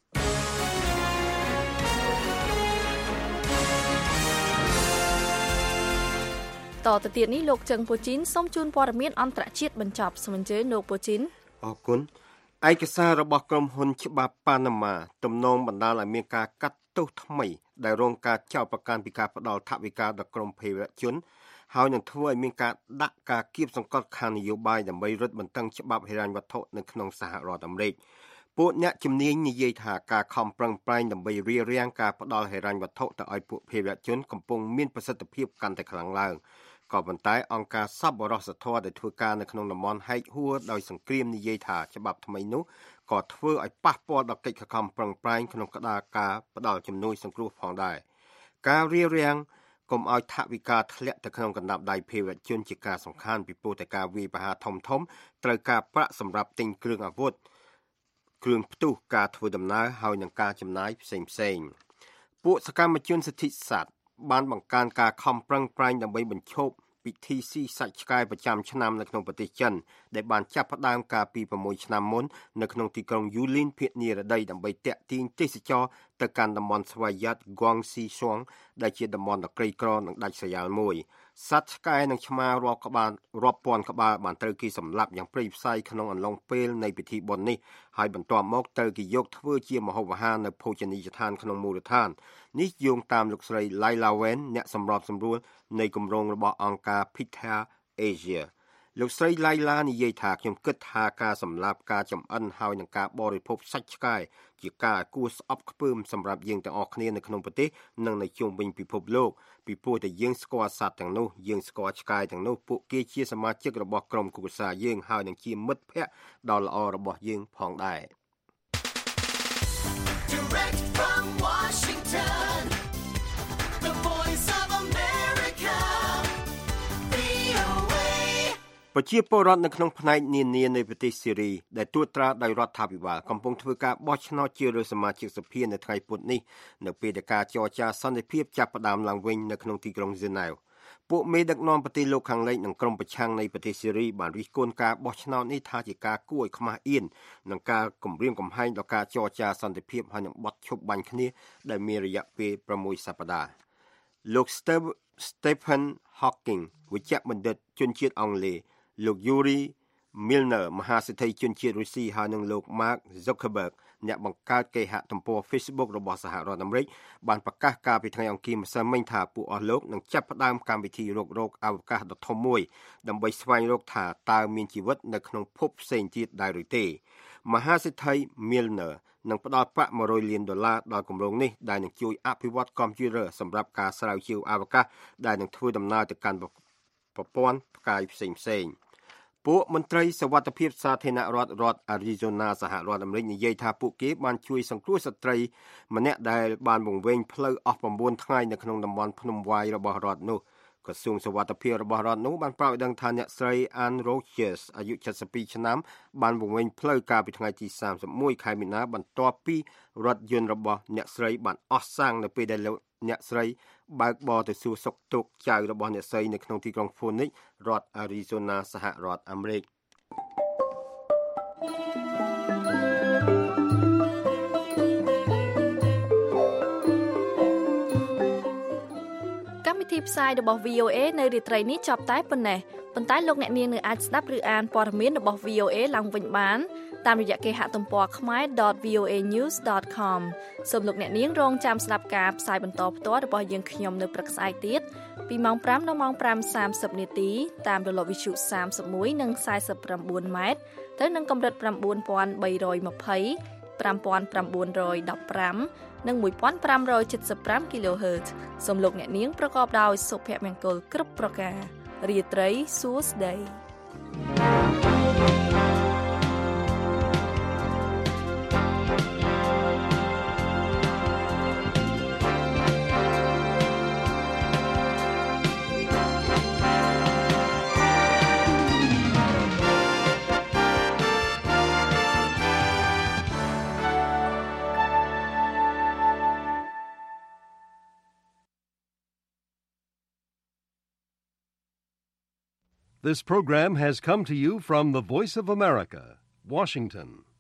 តទៅទៀតនេះលោកចឹងពូជីនសូមជូនព័ត៌មានអន្តរជាតិបញ្ចប់សូមអញ្ជើញលោកពូជីនអរគុណឯកសាររបស់ក្រុមហ៊ុនច្បាប់ប៉ាណាម៉ាទំនងបណ្ដាលឲ្យមានការកាត់ទោសថ្មីដែលរងការចោទប្រកាន់ពីការផ្ដាល់ថវិកាដល់ក្រុមភេរវជនហើយនឹងធ្វើឲ្យមានការដាក់ការគៀបសង្កត់ខាងនយោបាយដើម្បីរឹតបន្តឹងច្បាប់ហិរញ្ញវត្ថុនៅក្នុងសហរដ្ឋអាមេរិកពួកអ្នកជំនាញនិយាយថាការខំប្រឹងប្រែងដើម្បីរារាំងការផ្ដាល់ហិរញ្ញវត្ថុទៅឲ្យពួកភេរវជនកំពុងមានប្រសិទ្ធភាពកាន់តែខ្លាំងឡើងក៏ប៉ុន្តែអង្គការសប្បុរសធម៌ដែលធ្វើការនៅក្នុងតំបន់ហែកហួរដោយសង្គ្រាមនិយាយថាច្បាប់ថ្មីនោះក៏ធ្វើឲ្យប៉ះពាល់ដល់កិច្ចខំប្រឹងប្រែងក្នុងការផ្ដល់ជំនួយសង្គ្រោះផងដែរការរារាំងកុំឲ្យថវិកាធ្លាក់ទៅក្នុងកណ្ដាប់ដៃភេរវជនជាការសំខាន់ពីព្រោះតែការវាយប្រហារធំត្រូវការប្រាក់សម្រាប់ទិញគ្រឿងអាវុធគ្រឿងផ្ទុះការធ្វើដំណើរហើយនឹងការចំណាយផ្សេងពួកសកម្មជនសិទ្ធិសត្វបានបង្កើនការខំប្រឹងប្រែងដើម្បីបញ្ឈប់ពិធីស៊ីសាច់ឆ្កែប្រចាំឆ្នាំនៅក្នុងប្រទេសចិនដែលបានចាប់ផ្ដើមកាលពី6ឆ្នាំមុននៅក្នុងទីក្រុងយូលីនភាគនិរតីដើម្បីទាក់ទាញទេសចរទៅកាន់តំបន់ស្វយ័តហ្គងស៊ីស៊ុងដែលជាតំបន់ដ៏ក្រីក្រនិងដាច់ស្រយាលមួយសត្វឆ្កែនិងឆ្មារាប់ពាន់ក្បាលបានត្រូវគេសម្លាប់យ៉ាងព្រៃផ្សៃក្នុងអំឡុងពេលនៃពិធីបុណ្យនេះហើយបន្ទាប់មកត្រូវគេយកធ្វើជាម្ហូបអាហារនៅភោជនីយដ្ឋានក្នុងមូលដ្ឋាននេះយោងតាមលោកស្រី Laila Wen អ្នកសម្របសម្រួលនៃគម្រោងរបស់អង្គការ PETA Asia លោកស្រី Laila និយាយថាខ្ញុំគិតថាការសម្លាប់ការចំអិនហើយនឹងការបរិភោគសាច់ឆ្កែជាការគួរស្អប់ខ្ពើមសម្រាប់យើងទាំងអស់គ្នានៅក្នុងប្រទេសនិងនៅជុំវិញពិភពលោកពីព្រោះតែយើងស្គាល់សត្វទាំងនោះយើងស្គាល់ឆ្កែទាំងនោះពួកគេជាសមាជិករបស់ក្រុមគ្រួសារយើងហើយនឹងជាមិត្តភក្តិដ៏ល្អរបស់យើងផងដែរ Direct from Washington, the voice of America, VOA. ប្រជាពលរដ្ឋនៅក្នុងផ្នែកនានានៃប្រទេសសេរីដែលត្រួតត្រាដោយរដ្ឋាភិបាលកំពុងធ្វើការបោះឆ្នោតជ្រើសរើសសមាជិកសភានៅថ្ងៃពុធនេះនៅពេលដែលការចរចាសន្តិភាពចាប់ផ្ដើមឡើងវិញនៅក្នុងទីក្រុងហ្សឺណែវពួកមេដឹកនាំប្រទេសលោកខាងលិចនិងក្រុមប្រឆាំងនៃប្រទេសសេរីបានរិះគន់ការបោះឆ្នោតនេះថាជាការគួរឲ្យខ្មាស់អៀននិងការគំរាមកំហែងដល់ការចរចាសន្តិភាពហើយនឹងបទឈប់បាញ់គ្នាដែលមានរយៈពេល6សប្តាហ៍លោក Stephen Hawking វិជ្ជបណ្ឌិតជនជាតិអង់គ្លេសលោក Yuri Milner មហាសេដ្ឋីជនជាតិរុស្ស៊ីហើយនិងលោក Mark Zuckerberg អ្នកបង្កើតគេហទំព័រ Facebook របស់សហរដ្ឋអាមេរិកបានប្រកាសកាលពីថ្ងៃអង្គារម្សិលមិញថាពួកអស់លោកនឹងចាប់ផ្ដើមកម្មវិធីរកអវកាសដ៏ធំមួយដើម្បីស្វែងរកថាតើមានជីវិតនៅក្នុងភពផ្សេងទៀតដែរឬទេមហាសេដ្ឋី Milner នឹងផ្ដល់ប្រាក់$100 លានដល់គម្រោងនេះដែលនឹងជួយអភិវឌ្ឍកុំព្យូទ័រសម្រាប់ការស្រាវជ្រាវអវកាសដែលនឹងធ្វើដំណើរទៅកាន់ប្រព័ន្ធផ្កាយផ្សេងពួកមន្ត្រីសវត្ថិភាពសាធារណរដ្ឋ Arizona សហរដ្ឋអាមេរិកនិយាយថាពួកគេបានជួយសង្គ្រោះស្ត្រីម្នាក់ដែលបានវង្វេងផ្លូវអស់9ថ្ងៃនៅក្នុងតំបន់ភ្នំវាយរបស់រដ្ឋនោះក្រសួងសុវត្ថិភាពរបស់រដ្ឋនោះបានប្រាប់ឲ្យដឹងថាអ្នកស្រី Ann Rogers អាយុ72ឆ្នាំបានវង្វេងផ្លូវកាលពីថ្ងៃទី31ខែមីនាបន្ទាប់ពីរថយន្តរបស់អ្នកស្រីបានអស់សាំងនៅពេលដែលអ្នកស្រីបើកបរទៅសួរសុខទុក្ខចៅរបស់អ្នកស្រីនៅក្នុងទីក្រុង Phoenix រដ្ឋ Arizona សហរដ្ឋអាមេរិកកម្មវិធីផ្សាយរបស់ VOA នៅរាត្រីនេះចប់តែប៉ុណ្ណេះប៉ុន្តែលោកអ្នកនាងនៅអាចស្ដាប់ឬអានព័ត៌មានរបស់ VOA ឡើងវិញបានតាមរយៈគេហទំព័រ khmer.voanews.com សូមលោកអ្នកនាងរងចាំស្ដាប់ការផ្សាយបន្តផ្ទាល់របស់យើងខ្ញុំនៅព្រឹកស្អែកទៀតពីម៉ោង 5 ដល់ម៉ោង 5:30 នាទីតាមរលកវិទ្យុ31និង49ម៉ែត្រទៅនឹងកម្រិត 9320 5915 និង 1575 kHz សូមលោកអ្នកនាងប្រកបដោយសុភមង្គលគ្រប់ប្រការរាត្រីសួស្តី This program has come to you from the Voice of America, Washington.